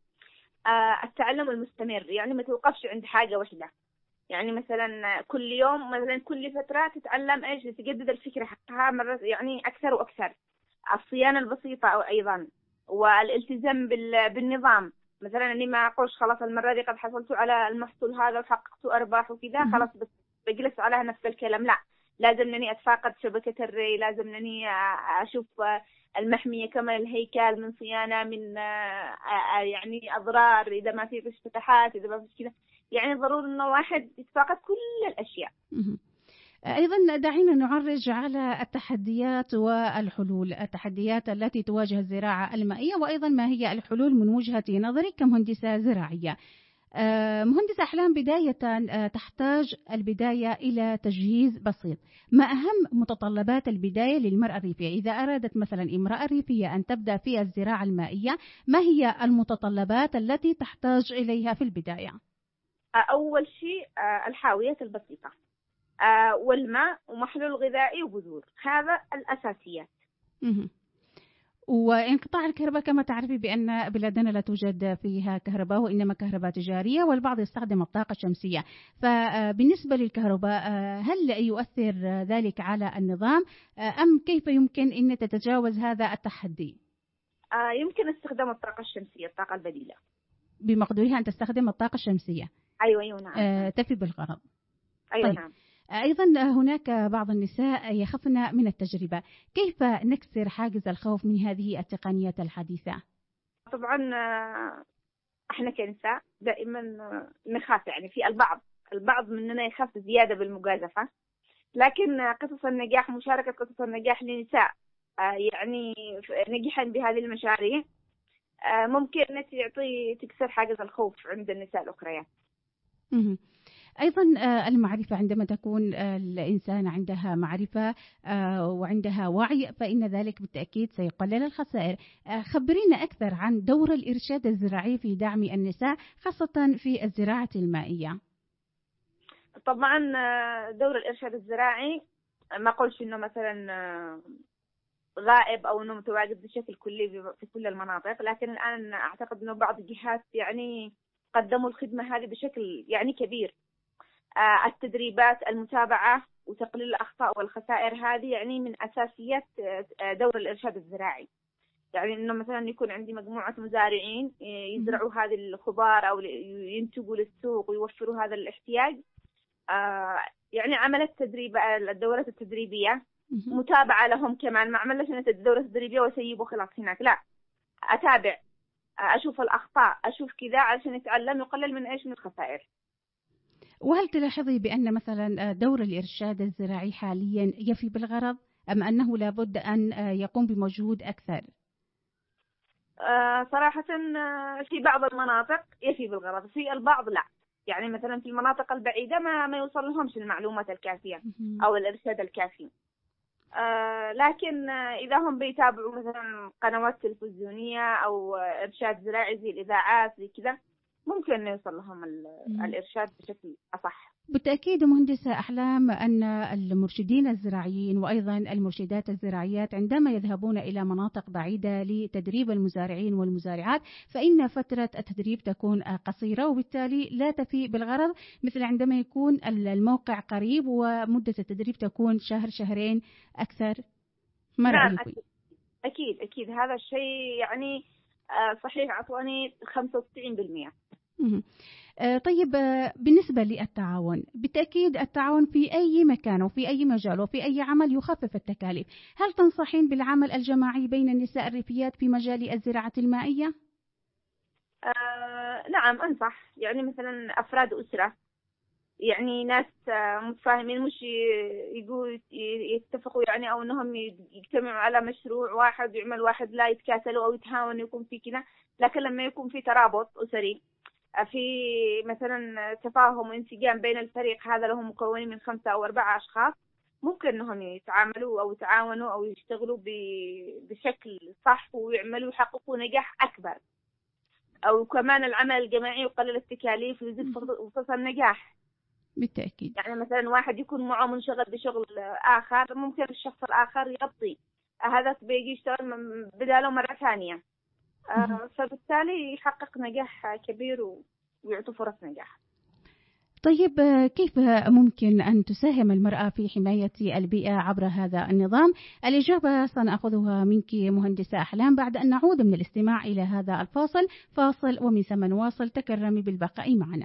التعلم المستمر، يعني ما توقفش عند حاجة واحدة، يعني مثلا كل يوم مثلا كل فترة تتعلم إيش، تجدد الفكرة حقها مرة يعني أكثر وأكثر. الصيانة البسيطة أو أيضا والالتزام بالنظام، مثلا أني ما أقولش خلاص المرة دي قد حصلت على المحصول هذا وحققت أرباح وكذا خلاص بس بجلس على نفس الكلام، لا، لازم أني أتفاقد شبكة الري، لازم أني أشوف المحمية كمان الهيكل من صيانة، من يعني أضرار إذا ما في فتحات، إذا ما في كذا، يعني ضروري إنه واحد يتفاقد كل الأشياء. أيضا دعينا نعرج على التحديات والحلول، التحديات التي تواجه الزراعة المائية، وأيضا ما هي الحلول من وجهة نظرك كمهندسة زراعية. مهندسة أحلام، بداية تحتاج البداية إلى تجهيز بسيط. ما أهم متطلبات البداية للمرأة الريفية؟ إذا أرادت مثلا امرأة ريفية أن تبدأ في الزراعة المائية، ما هي المتطلبات التي تحتاج إليها في البداية؟ أول شيء الحاويات البسيطة والماء ومحلول غذائي وبذور، هذا الأساسيات. وانقطاع الكهرباء كما تعرفي بأن بلادنا لا توجد فيها كهرباء وإنما كهرباء تجارية، والبعض يستخدم الطاقة الشمسية. فبالنسبة للكهرباء هل يؤثر ذلك على النظام أم كيف يمكن أن تتجاوز هذا التحدي؟ يمكن استخدام الطاقة الشمسية، الطاقة البديلة، بمقدورها أن تستخدم الطاقة الشمسية. أيوة نعم. تفي بالغرض. أيوة طيب. نعم. أيضا هناك بعض النساء يخافن من التجربة، كيف نكسر حاجز الخوف من هذه التقنيات الحديثة؟ طبعا احنا كنساء دائما نخاف، يعني في البعض مننا يخاف زيادة بالمجازفة، لكن قصص النجاح، مشاركة قصص النجاح لنساء يعني نجحن بهذه المشاريع ممكن أن تكسر حاجز الخوف عند النساء الأخريات. أيضا المعرفة، عندما تكون الإنسان عندها معرفة وعندها وعي فإن ذلك بالتأكيد سيقلل الخسائر. خبرينا أكثر عن دور الإرشاد الزراعي في دعم النساء خاصة في الزراعة المائية. طبعا دور الإرشاد الزراعي ما أقولش إنه مثلا غائب أو إنه متواجد بشكل كلي في كل المناطق، لكن الآن أعتقد إنه بعض الجهات يعني قدموا الخدمة هذه بشكل يعني كبير. التدريبات، المتابعة وتقليل الأخطاء والخسائر هذه يعني من أساسيات دور الإرشاد الزراعي. يعني إنه مثلا يكون عندي مجموعة مزارعين يزرعوا هذه الخضار أو ينتجوا للسوق ويوفروا هذا الاحتياج. يعني عملت تدريب، الدورات التدريبية متابعة لهم كمان، ما عملش أنا الدورة التدريبية وسيبه خلاص هناك، لا، أتابع، أشوف الأخطاء، أشوف كذا علشان يتعلم، يقلل من إيش، من الخسائر. وهل تلاحظي بأن مثلا دور الإرشاد الزراعي حاليا يفي بالغرض أم أنه لابد أن يقوم بمجهود أكثر؟ صراحة في بعض المناطق يفي بالغرض، في البعض لا. يعني مثلا في المناطق البعيدة ما يوصل لهمش المعلومات الكافية أو الإرشاد الكافي. لكن إذا هم بيتابعوا مثلا قنوات تلفزيونية أو إرشاد زراعي زي الإذاعات زي كذا، ممكن أن يوصل لهم الإرشاد بشكل أصح. بالتأكيد مهندسة أحلام أن المرشدين الزراعيين وأيضا المرشدات الزراعيات عندما يذهبون إلى مناطق بعيدة لتدريب المزارعين والمزارعات فإن فترة التدريب تكون قصيرة وبالتالي لا تفي بالغرض، مثل عندما يكون الموقع قريب ومدة التدريب تكون شهر شهرين أكثر. ما رأيك؟ أكيد هذا الشيء يعني صحيح، عطواني 95%. طيب بالنسبة للتعاون، بالتأكيد التعاون في أي مكان وفي أي مجال وفي أي عمل يخفف التكاليف. هل تنصحين بالعمل الجماعي بين النساء الريفيات في مجال الزراعة المائية؟ نعم أنصح. يعني مثلا أفراد أسرة، يعني ناس متفاهمين، مش يتفقوا يعني أو أنهم يجتمعوا على مشروع واحد ويعمل واحد، لا يتكاسلوا أو يتهاونوا، يكون في كذا. لكن لما يكون في ترابط أسري، في مثلا تفاهم وانسجام بين الفريق هذا، لهم مكونين من 5 أو 4 أشخاص، ممكن أنهم يتعاملوا أو يتعاونوا أو يشتغلوا بشكل صح ويعملوا يحققوا نجاح أكبر. أو كمان العمل الجماعي يقلل التكاليف ويزيد فرص النجاح. بالتأكيد. يعني مثلا واحد يكون معه منشغل بشغل آخر، ممكن الشخص الآخر يغطي هذا بيجي يشتغل بداله مرة ثانية. فبالتالي يحقق نجاح كبير ويعطوا فرص نجاح. طيب كيف ممكن أن تساهم المرأة في حماية البيئة عبر هذا النظام؟ الإجابة سنأخذها منك مهندسة أحلام بعد أن نعود من الاستماع إلى هذا فاصل ومن ثم نواصل. تكرمي بالبقاء معنا.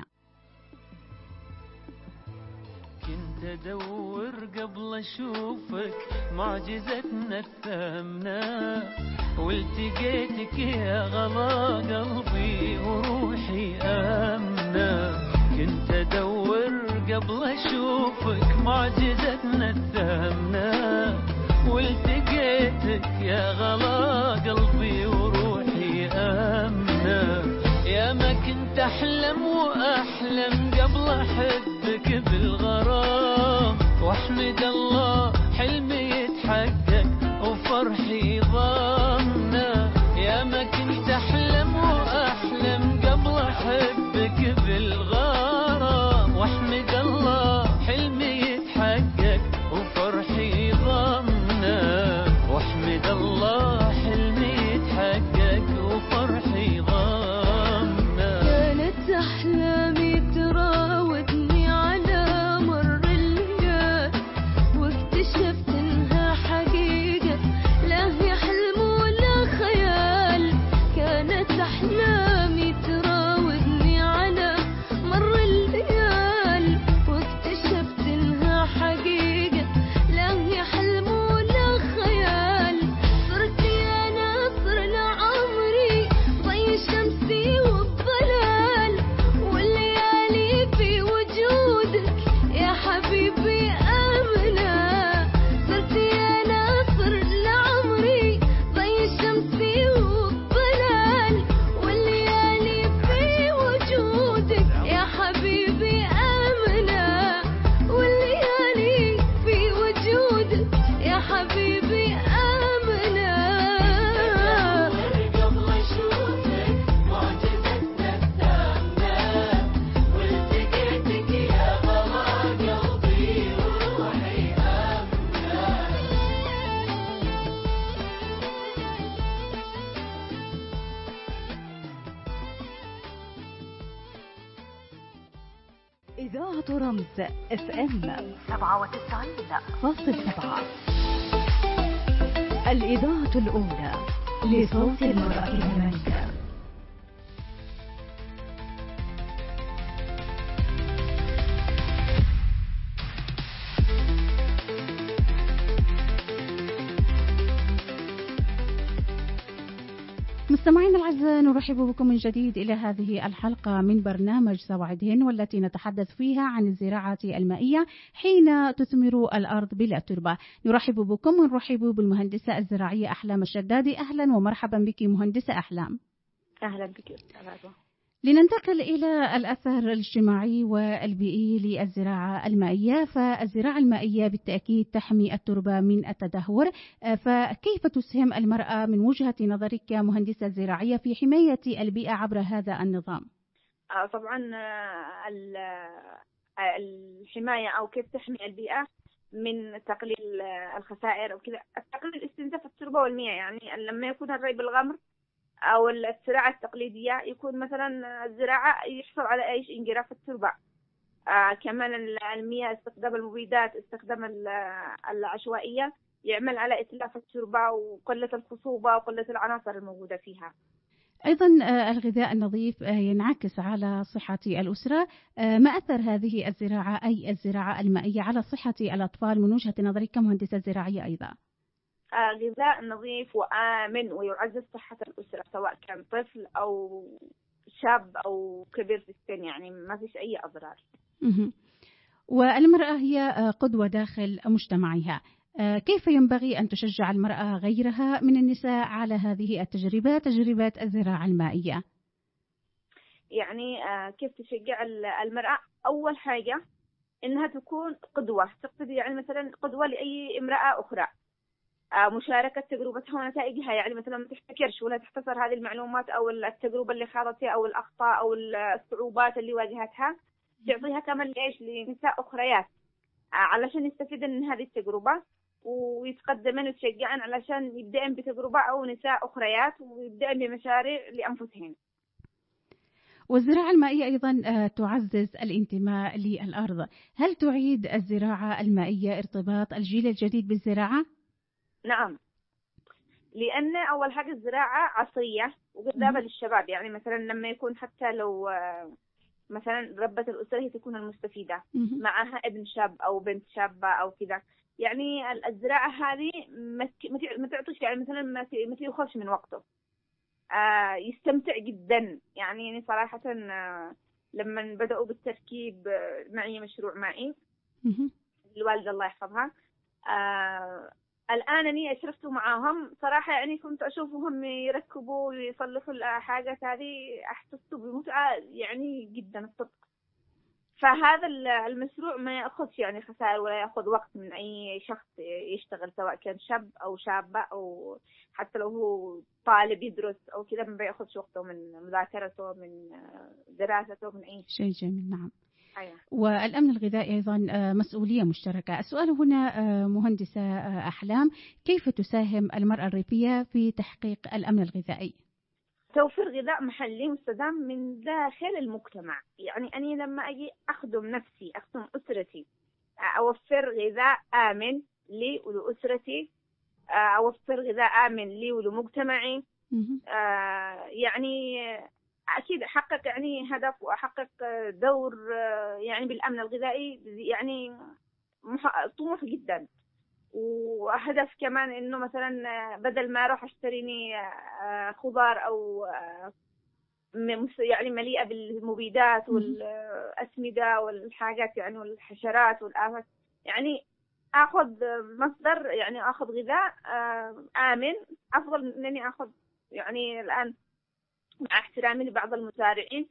كنت أدور قبل أشوفك معجزتنا الثامنة، والتقيتك يا غلا قلبي وروحي آمنة. كنت أدور قبل أشوفك معجزتنا الثامنة، والتقيتك يا غلا قلبي وروحي آمنة. يا ما كنت أحلم وأحلم قبل أحبك بالغرام، واحمد الله حلمي يتحقق وفرحي ضامنة. يا ما كنت أحلم وأحلم قبل أحبك بالغرام، واحمد الله حلمي يتحقق وفرحي ضامنة. واحمد الله حلمي يتحقق وفرحي ضامنة. كانت أحلامي تراودني على مر الليال، وقت إذاعة رمز FM 97.7. الإذاعة الأولى لصوت المرأة اليمنية. مستمعينا الأعزاء، نرحب بكم من جديد إلى هذه الحلقة من برنامج سواعدهن، والتي نتحدث فيها عن الزراعة المائية حين تثمر الأرض بلا تربة. نرحب بكم ونرحب بالمهندسة الزراعية أحلام الشدادي. أهلا ومرحبا بك مهندسة أحلام. أهلا بك. لننتقل إلى الأثر الاجتماعي والبيئي للزراعة المائية. فالزراعة المائية بالتأكيد تحمي التربة من التدهور، فكيف تسهم المرأة من وجهة نظرك كمهندسة زراعية في حماية البيئة عبر هذا النظام؟ طبعا الحماية أو كيف تحمي البيئة من تقليل الخسائر أو كذا، تقليل استنزاف التربة والمياه. يعني لما يكون الري بالغمر أو الزراعة التقليدية يكون مثلا الزراعة يحصل على إيش؟ انجراف التربة. كمان المياه، استخدام المبيدات، استخدام العشوائية يعمل على إتلاف التربة وقلة الخصوبة وقلة العناصر الموجودة فيها. أيضا الغذاء النظيف ينعكس على صحة الأسرة. ما أثر هذه الزراعة أي الزراعة المائية على صحة الأطفال من وجهة نظرك كمهندسة زراعية أيضا؟ غذاء نظيف وآمن ويعزز صحة الأسرة، سواء كان طفل أو شاب أو كبير في السن، يعني ما فيش أي أضرار. والمرأة هي قدوة داخل مجتمعها. كيف ينبغي أن تشجع المرأة غيرها من النساء على هذه التجربة، تجربة الزراعة المائية؟ يعني كيف تشجع المرأة؟ أول حاجة إنها تكون قدوة، تقتدي يعني مثلا قدوة لأي امرأة أخرى، مشاركة تجربتها ونتائجها. يعني مثلا ما تحتكرش ولا تختصر هذه المعلومات أو التجربة اللي خاضتها أو الأخطاء أو الصعوبات اللي واجهتها، تعطيها كمان لإيش؟ لنساء أخريات علشان يستفيدن من هذه التجربة ويتقدمن وتشجعن علشان يبدأن بتجربة أو نساء أخريات ويبدأن بمشاريع لأنفسهن. والزراعة المائية أيضا تعزز الانتماء للأرض. هل تعيد الزراعة المائية ارتباط الجيل الجديد بالزراعة؟ نعم، لأن أول حاجة الزراعة عصرية وجذابة للشباب. يعني مثلا لما يكون حتى لو مثلا ربة الأسرة هي تكون المستفيدة، معها ابن شاب أو بنت شابة أو كذا. يعني الزراعة هذه ما تعطيش، يعني مثلا ما تأخذش من وقته، يستمتع جدا. يعني صراحة لما بدأوا بالتركيب معي مشروع مائي الوالدة الله يحفظها، الآن أني أشرفت معاهم صراحة، يعني كنت أشوفهم يركبوا ويصلحوا الحاجات هذه، أحسست بمتعة يعني جدا الصدق. فهذا المشروع ما يأخذش يعني خسائر ولا يأخذ وقت من أي شخص يشتغل، سواء كان شاب أو شابة أو حتى لو هو طالب يدرس أو كذا، ما بيأخذش وقته من مذاكرته من دراسته من أي شيء. جميل. نعم. أيوة. والأمن الغذائي أيضا مسؤولية مشتركة. السؤال هنا مهندسة أحلام، كيف تساهم المرأة الريفية في تحقيق الأمن الغذائي؟ توفير غذاء محلي مستدام من داخل المجتمع. يعني أنا لما أجي أخدم نفسي، أخدم أسرتي، أوفر غذاء آمن لي ولأسرتي، أوفر غذاء آمن لي ولمجتمعي، يعني أكيد أحقق يعني هدف وأحقق دور يعني بالأمن الغذائي، يعني طموح جدا. وهدف كمان إنه مثلا بدل ما أروح أشتريني خضار أو يعني مليئة بالمبيدات والأسمدة والحاجات يعني والحشرات والآفات، يعني أخذ مصدر، يعني أخذ غذاء آمن أفضل من إني أخذ. يعني الآن مع احترامي لبعض المزارعين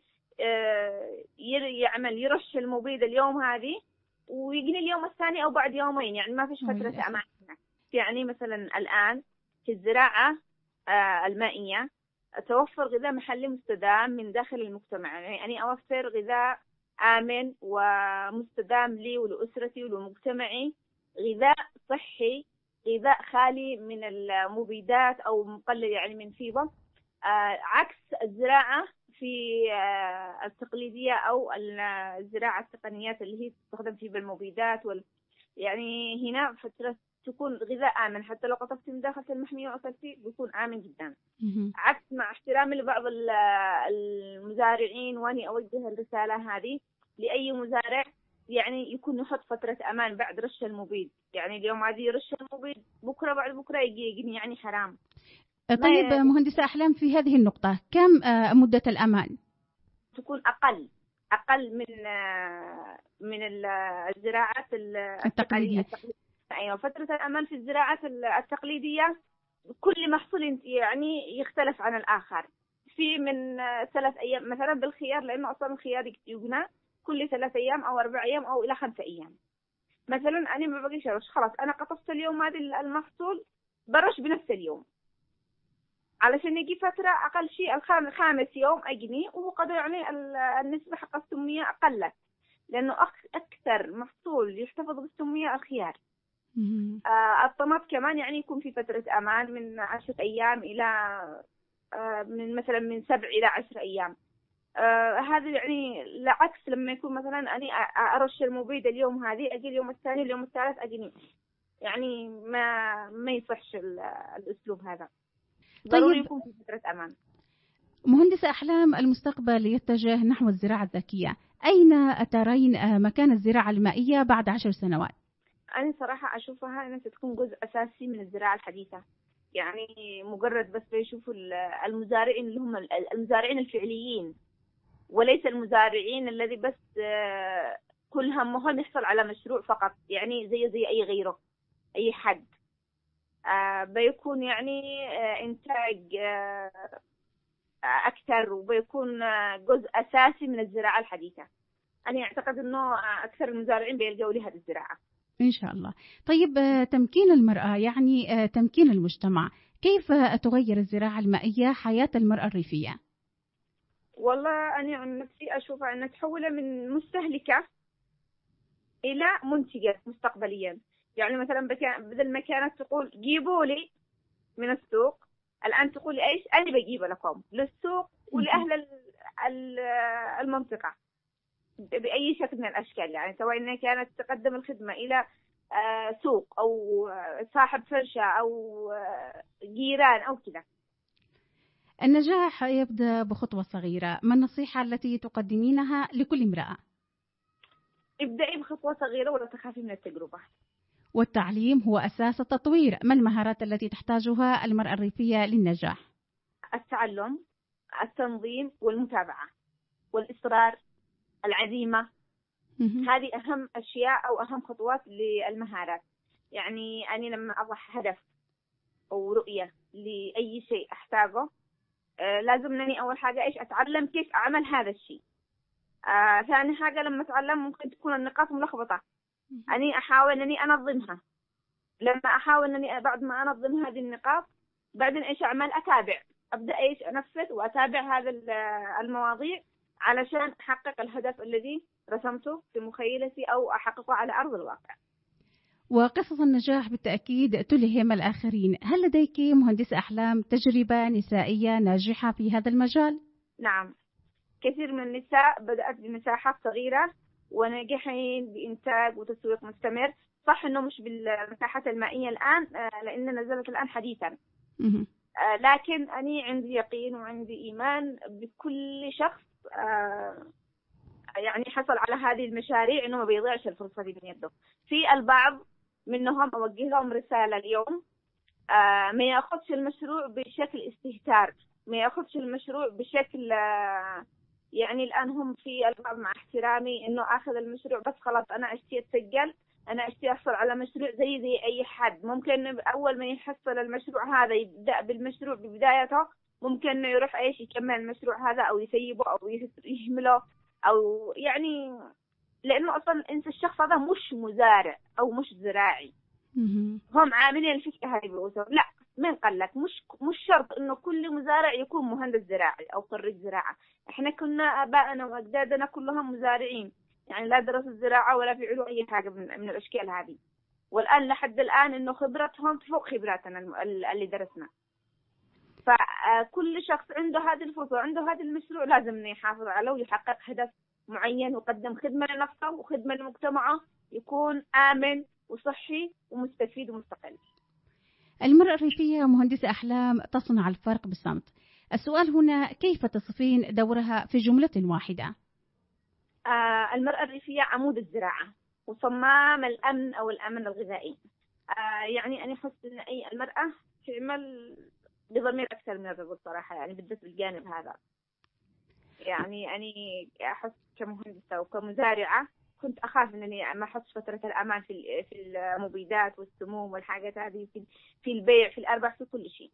يرش المبيد اليوم هذه ويجني اليوم الثاني أو بعد يومين، يعني ما فيش فترة أمان. يعني مثلا الآن في الزراعة المائية توفر غذاء محلي مستدام من داخل المجتمع. يعني أوفر غذاء آمن ومستدام لي ولأسرتي ولمجتمعي، غذاء صحي، غذاء خالي من المبيدات أو مقلل يعني من فيضة، عكس الزراعة في التقليدية أو الزراعة التقنيات اللي هي تستخدم في بالمبيدات يعني هنا فترة تكون غذاء آمن، حتى لو قطفت من داخل المحمية وأكلتي بيكون آمن جدا. عكس مع احترامي لبعض المزارعين، وأني أوجه الرسالة هذه لأي مزارع، يعني يكون يحط فترة أمان بعد رش المبيد. يعني اليوم هذه يرش المبيد، بكرة بعد بكرة يجي يعني حرام. طيب مهندسة أحلام، في هذه النقطة كم مدة الأمان؟ تكون أقل من الزراعات التقليدية. أيوة، فترة الأمان في الزراعات التقليدية كل محصول يعني يختلف عن الآخر. في من 3 أيام مثلا بالخيار، لأنه أصلا الخيار يبنى كل 3 أيام أو 4 أيام أو إلى 5 أيام. مثلا أنا ما بقيش أرش، خلاص أنا قطفت اليوم هذا المحصول برش بنفس اليوم، علشان يجي فترة أقل شيء الخامس يوم أجني، وقد يعني النسبة حق السمية أقلت، لأنه أكثر محصول يحتفظ بالسمية الخيار. الطماط كمان يعني يكون في فترة أمان من 10 أيام إلى من 7 إلى 10 أيام. هذا يعني العكس لما يكون مثلا أنا أرش المبيد اليوم هذه، أجي اليوم الثاني اليوم الثالث أجني، يعني ما يصحش الأسلوب هذا. ضروري يكون في فترة أمان. مهندسة أحلام، المستقبل يتجه نحو الزراعة الذكية، أين ترين مكان الزراعة المائية بعد 10 سنوات؟ أنا صراحة أشوفها أنها ستكون جزء أساسي من الزراعة الحديثة. يعني مجرد بس يشوفوا المزارعين اللي هم المزارعين الفعليين، وليس المزارعين الذي بس كل همهم يحصل على مشروع فقط، يعني زي أي غيره أي حد. بيكون يعني إنتاج أكثر، وبيكون جزء أساسي من الزراعة الحديثة. أنا أعتقد أنه أكثر المزارعين بيلقوا لهذه الزراعة إن شاء الله. طيب تمكين المرأة، يعني تمكين المجتمع، كيف تغير الزراعة المائية حياة المرأة الريفية؟ والله أنا عن نفسي أشوفها أن تحولها من مستهلكة إلى منتجة مستقبليا. يعني مثلا بدل ما كانت تقول جيبوا لي من السوق، الآن تقول إيش؟ أنا بجيب لكم للسوق ولأهل المنطقة بأي شكل من الأشكال. يعني سواء إنها كانت تقدم الخدمة إلى سوق أو صاحب فرشة أو جيران أو كذا. النجاح يبدأ بخطوة صغيرة، ما النصيحة التي تقدمينها لكل امرأة؟ ابدأي بخطوة صغيرة ولا تخافي من التجربة. والتعليم هو أساس التطوير، ما المهارات التي تحتاجها المرأة الريفية للنجاح؟ التعلم، التنظيم والمتابعة والإصرار، العزيمة. هذه أهم أشياء أو أهم خطوات للمهارات. يعني أنا لما أضع هدف أو رؤية لأي شيء أحتاجه، لازم أنني أول حاجة إيش أتعلم كيف أعمل هذا الشيء. ثاني حاجة لما أتعلم ممكن تكون النقاط ملخبطة، أني أحاول أنني أنظمها. لما أحاول أنني بعد ما أنظم هذه النقاط، بعدين إيش أعمل؟ أتابع، أبدأ إيش أنفذ وأتابع هذا المواضيع علشان أحقق الهدف الذي رسمته في مخيلتي أو أحققه على أرض الواقع. وقصص النجاح بالتأكيد تلهم الآخرين. هل لديك مهندسة أحلام تجربة نسائية ناجحة في هذا المجال؟ نعم، كثير من النساء بدأت بمساحات صغيرة ونجحين بإنتاج وتسويق مستمر. صح إنه مش بالمساحات المائية الآن، لأن نزلت الآن حديثا، لكن أنا عندي يقين وعندي إيمان بكل شخص يعني حصل على هذه المشاريع إنه ما بيضيعش الفرصة دي من يده. في البعض منهم أوجه لهم رسالة اليوم، ما يأخذش المشروع بشكل استهتار، ما يأخذش المشروع بشكل يعني الآن هم في البعض مع احترامي إنه أخذ المشروع بس خلاص أنا أشتي أتسجل، أنا أشتي أحصل على مشروع زي أي حد. ممكن أول ما يحصل المشروع هذا يبدأ بالمشروع ببدايته، ممكن إنه يروح إيش يكمل المشروع هذا أو يسيبه أو يهمله، أو يعني لأنه أصلا أنت الشخص هذا مش مزارع أو مش زراعي. هم عاملين الفكرة هذه برؤوسهم. لا، من قال لك مش شرط إنه كل مزارع يكون مهندس زراعي أو خريج زراعة. إحنا كنا آبائنا وأجدادنا كلهم مزارعين، يعني لا درسوا الزراعة ولا فعلوا أي حاجة من الأشكال هذه. والآن لحد الآن إنه خبرتهم فوق خبراتنا اللي درسنا. كل شخص عنده هذه الفرصة وعنده هذا المشروع لازم يحافظ عليه ويحقق هدف معين ويقدم خدمة لنفسه وخدمة لمجتمعه، يكون آمن وصحي ومستفيد ومستقل. المرأة الريفية مهندسة أحلام تصنع الفرق بالصمت. السؤال هنا، كيف تصفين دورها في جملة واحدة؟ المرأة الريفية عمود الزراعة وصمام الأمن أو الأمن الغذائي. يعني أنا أحس أن أي المرأة تعمل بضمير أكثر من الرجل صراحة، يعني بالذات بالجانب هذا. يعني أنا أحس كمهندسة وكمزارعة كنت أخاف أنني ما أحس فترة الأمان في المبيدات والسموم والحاجات هذه في البيع في الأرباح في كل شيء.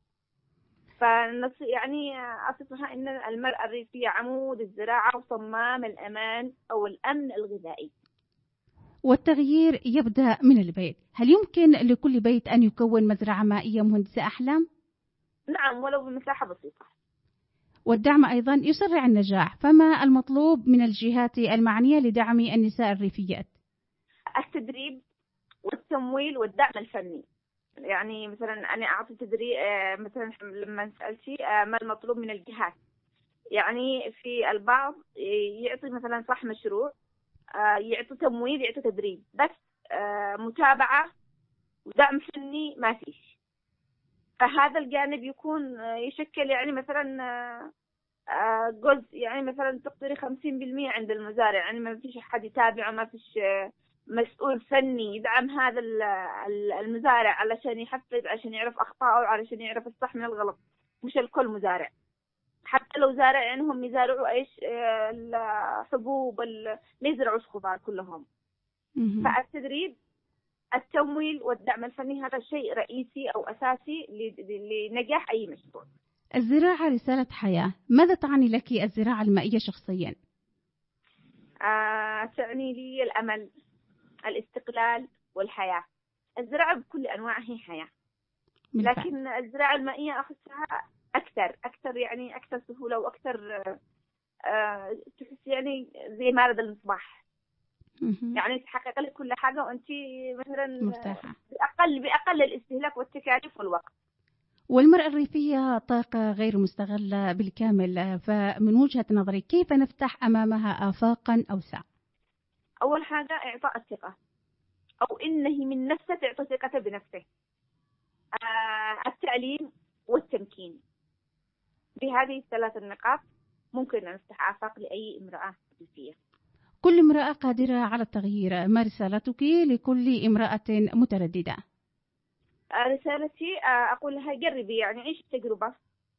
يعني أصفها أن المرأة الريفية عمود الزراعة وصمام الأمان أو الأمن الغذائي. والتغيير يبدأ من البيت. هل يمكن لكل بيت أن يكون مزرعة مائية مهندسة أحلام؟ نعم، ولو بمساحة بسيطة. والدعم أيضا يسرع النجاح، فما المطلوب من الجهات المعنية لدعم النساء الريفيات؟ التدريب والتمويل والدعم الفني. يعني مثلا أنا أعطي تدريب، مثلا لما سألتي ما المطلوب من الجهات، يعني في البعض يعطي مثلا صح مشروع، يعطي تمويل، يعطي تدريب، بس متابعة ودعم فني ما فيش. فهذا الجانب يكون يشكل يعني مثلا جزء، يعني مثلا تقدري 50% عند المزارع، يعني ما فيش أحد يتابعه، ما فيش مسؤول فني يدعم هذا المزارع علشان يحفز، عشان يعرف أخطائه، علشان يعرف الصح من الغلط. مش الكل مزارع، حتى لو زارع يعني هم يزارعوا إيش الحبوب، ما يزرعوش خضار كلهم. فالتدريب، التمويل والدعم الفني هذا شيء رئيسي أو أساسي لنجاح أي مشروع. الزراعة رسالة حياة. ماذا تعني لك الزراعة المائية شخصيا؟ تعني لي الأمل، الاستقلال والحياة. الزراعة بكل أنواعها هي حياة، لكن الزراعة المائية أحسها أكثر يعني أكثر سهولة وأكثر تحس يعني زي مارد المصباح. يعني تحقق لك كل حاجة وأنت مثلا مرتاحة بأقل الاستهلاك والتكاليف والوقت. والمرأة الريفية طاقة غير مستغلة بالكامل، فمن وجهة نظري كيف نفتح أمامها آفاقا أوسع؟ أول حاجة إعطاء الثقة، أو إنه من نفسه تعطي ثقته بنفسه. التعليم والتمكين، بهذه الثلاث النقاط ممكن أن نفتح آفاق لأي امرأة ريفية. كل امرأة قادرة على التغيير. ما رسالتك لكل امرأة مترددة؟ رسالتي أقول لها جربي، يعني عيش التجربة،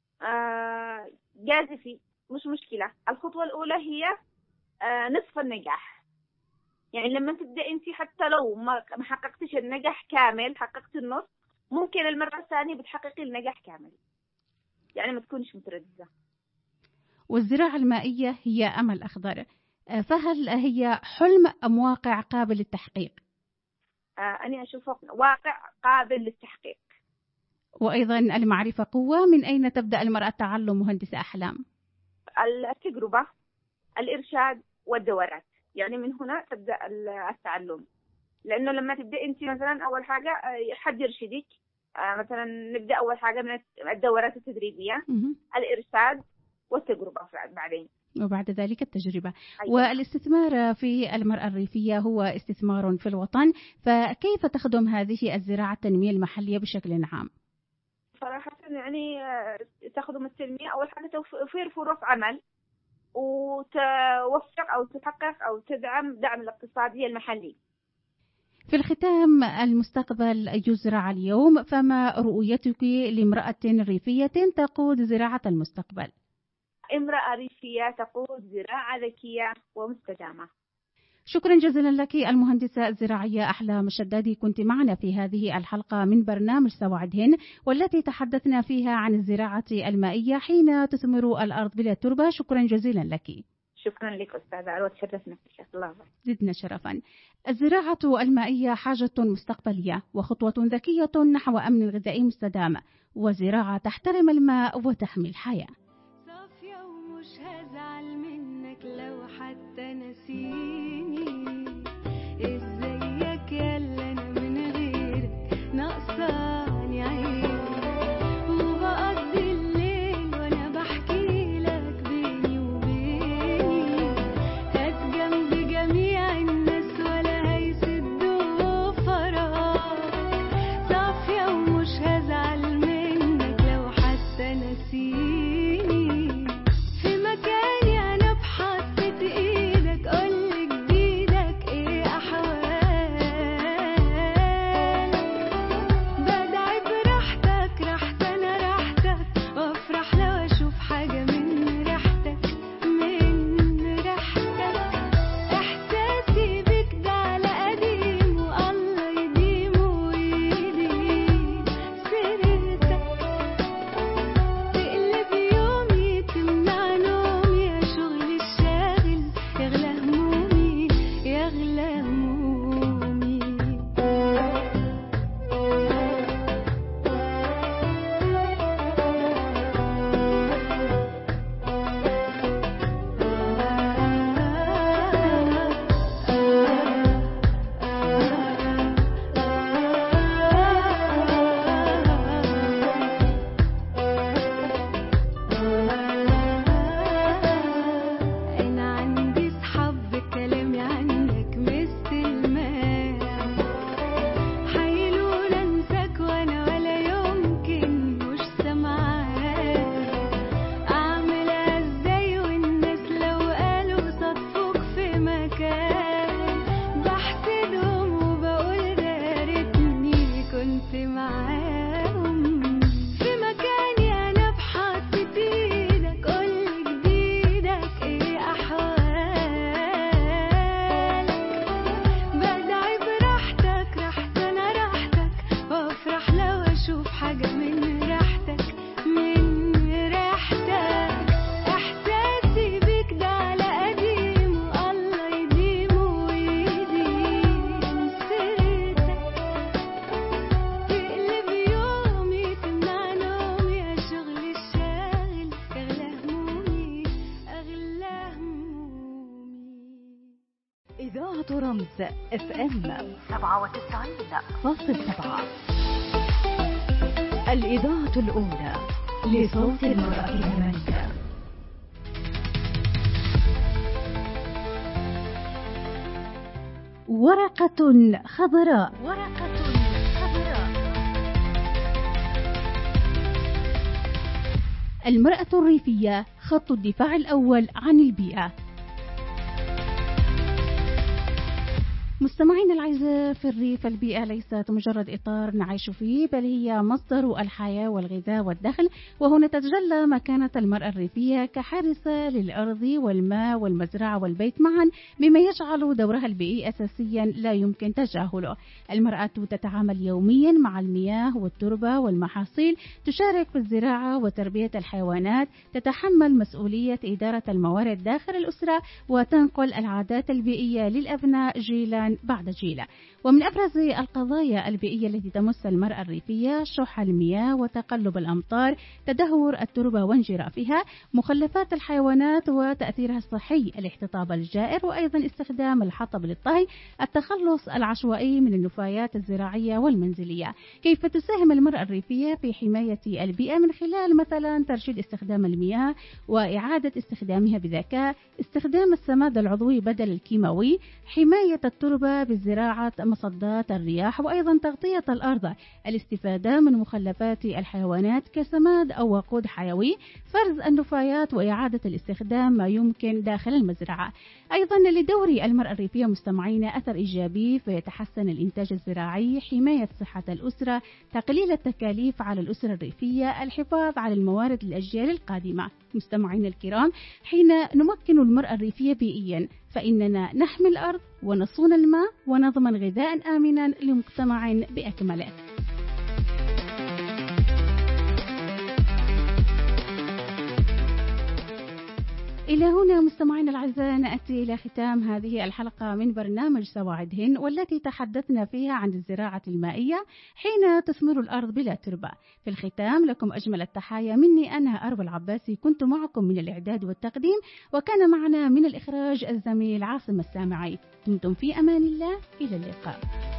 جازفي، مش مشكلة. الخطوة الأولى هي نصف النجاح. يعني لما تبدأ أنت حتى لو ما حققتش النجاح كامل، حققت النص، ممكن المرة الثانية بتحققي النجاح كامل. يعني ما تكونش مترددة. والزراعة المائية هي أمل أخضر، فهل هي حلم أم واقع قابل للتحقيق؟ أنا أشوفه واقع قابل للتحقيق. وأيضا المعرفة قوة. من أين تبدأ المرأة تعلم مهندسة أحلام؟ التجربة، الإرشاد والدورات، يعني من هنا تبدأ التعلم. لأنه لما تبدأ أنت مثلا أول حاجة حد يرشدك، مثلا نبدأ أول حاجة من الدورات التدريبية، الإرشاد والتجربة بعدين، وبعد ذلك التجربة. أيوة. والاستثمار في المرأة الريفية هو استثمار في الوطن، فكيف تخدم هذه الزراعة التنمية المحلية بشكل عام؟ صراحة يعني تخدم التنمية أول حاجة توفير فرص عمل، وتوفق أو تحقق أو تدعم الاقتصادي المحلي. في الختام، المستقبل يزرع اليوم، فما رؤيتك لامرأة ريفية تقود زراعة المستقبل؟ امرأة ريفية تقود زراعة ذكية ومستدامة. شكرا جزيلا لك المهندسة الزراعية أحلام الشدادي، كنت معنا في هذه الحلقة من برنامج سواعدهن، والتي تحدثنا فيها عن الزراعة المائية حين تثمر الأرض بلا تربة. شكرا جزيلا لك. شكرا لك أستاذة عروة، تشرفنا فيك. الله زدنا شرفا. الزراعة المائية حاجة مستقبلية وخطوة ذكية نحو أمن غذائي مستدام، وزراعة تحترم الماء وتحمي الحياة. صافية ومش هزعل منك لو حتى نسيني، ازيك يلا انا من غيرك ناقصاني عيني، وبقضي الليل أشوف حاجة من ريحتك من ريحتك. إحساسي بيك ده على قديم والله يديم ويديم سيرتك. تقلب يومي تمنع نومي يا شغل الشاغل أغلى همومي أغلى همومي. إذاعة رمز FM 97.7 الإذاعة الأولى لصوت المرأة اليمنية. ورقة خضراء. المرأة الريفية خط الدفاع الأول عن البيئة. مستمعينا الأعزاء، في الريف البيئة ليست مجرد إطار نعيش فيه، بل هي مصدر الحياة والغذاء والدخل. وهنا تتجلى مكانة المرأة الريفية كحارسة للأرض والماء والمزرعة والبيت معا، مما يجعل دورها البيئي أساسيا لا يمكن تجاهله. المرأة تتعامل يوميا مع المياه والتربة والمحاصيل، تشارك في الزراعة وتربية الحيوانات، تتحمل مسؤولية إدارة الموارد داخل الأسرة، وتنقل العادات البيئية للأبناء جيلا بعد جيل. ومن أبرز القضايا البيئية التي تمس المرأة الريفية شح المياه وتقلب الأمطار، تدهور التربة وانجرافها، مخلفات الحيوانات وتأثيرها الصحي، الاحتطاب الجائر، وأيضا استخدام الحطب للطهي، التخلص العشوائي من النفايات الزراعية والمنزلية. كيف تساهم المرأة الريفية في حماية البيئة من خلال مثلا ترشيد استخدام المياه وإعادة استخدامها بذكاء، استخدام السماد العضوي بدل الكيماوي، حماية التربة بزراعة مصدات الرياح، وأيضا تغطية الأرض، الاستفادة من مخلفات الحيوانات كسماد أو وقود حيوي، فرز النفايات وإعادة الاستخدام ما يمكن داخل المزرعة. أيضا لدور المرأة الريفية مستمعين أثر إيجابي، فيتحسن الإنتاج الزراعي، حماية صحة الأسرة، تقليل التكاليف على الأسرة الريفية، الحفاظ على الموارد للأجيال القادمة. مستمعين الكرام، حين نمكن المرأة الريفية بيئيا فإننا نحمي الأرض ونصون الماء ونضمن غذاء آمنا لمجتمع بأكمله. إلى هنا مستمعينا الأعزاء نأتي إلى ختام هذه الحلقة من برنامج سواعدهن، والتي تحدثنا فيها عن الزراعة المائية حين تثمر الأرض بلا تربة. في الختام لكم أجمل التحايا مني أنا أربى العباسي، كنت معكم من الإعداد والتقديم، وكان معنا من الإخراج الزميل عاصم السامعي. دمتم في أمان الله، إلى اللقاء.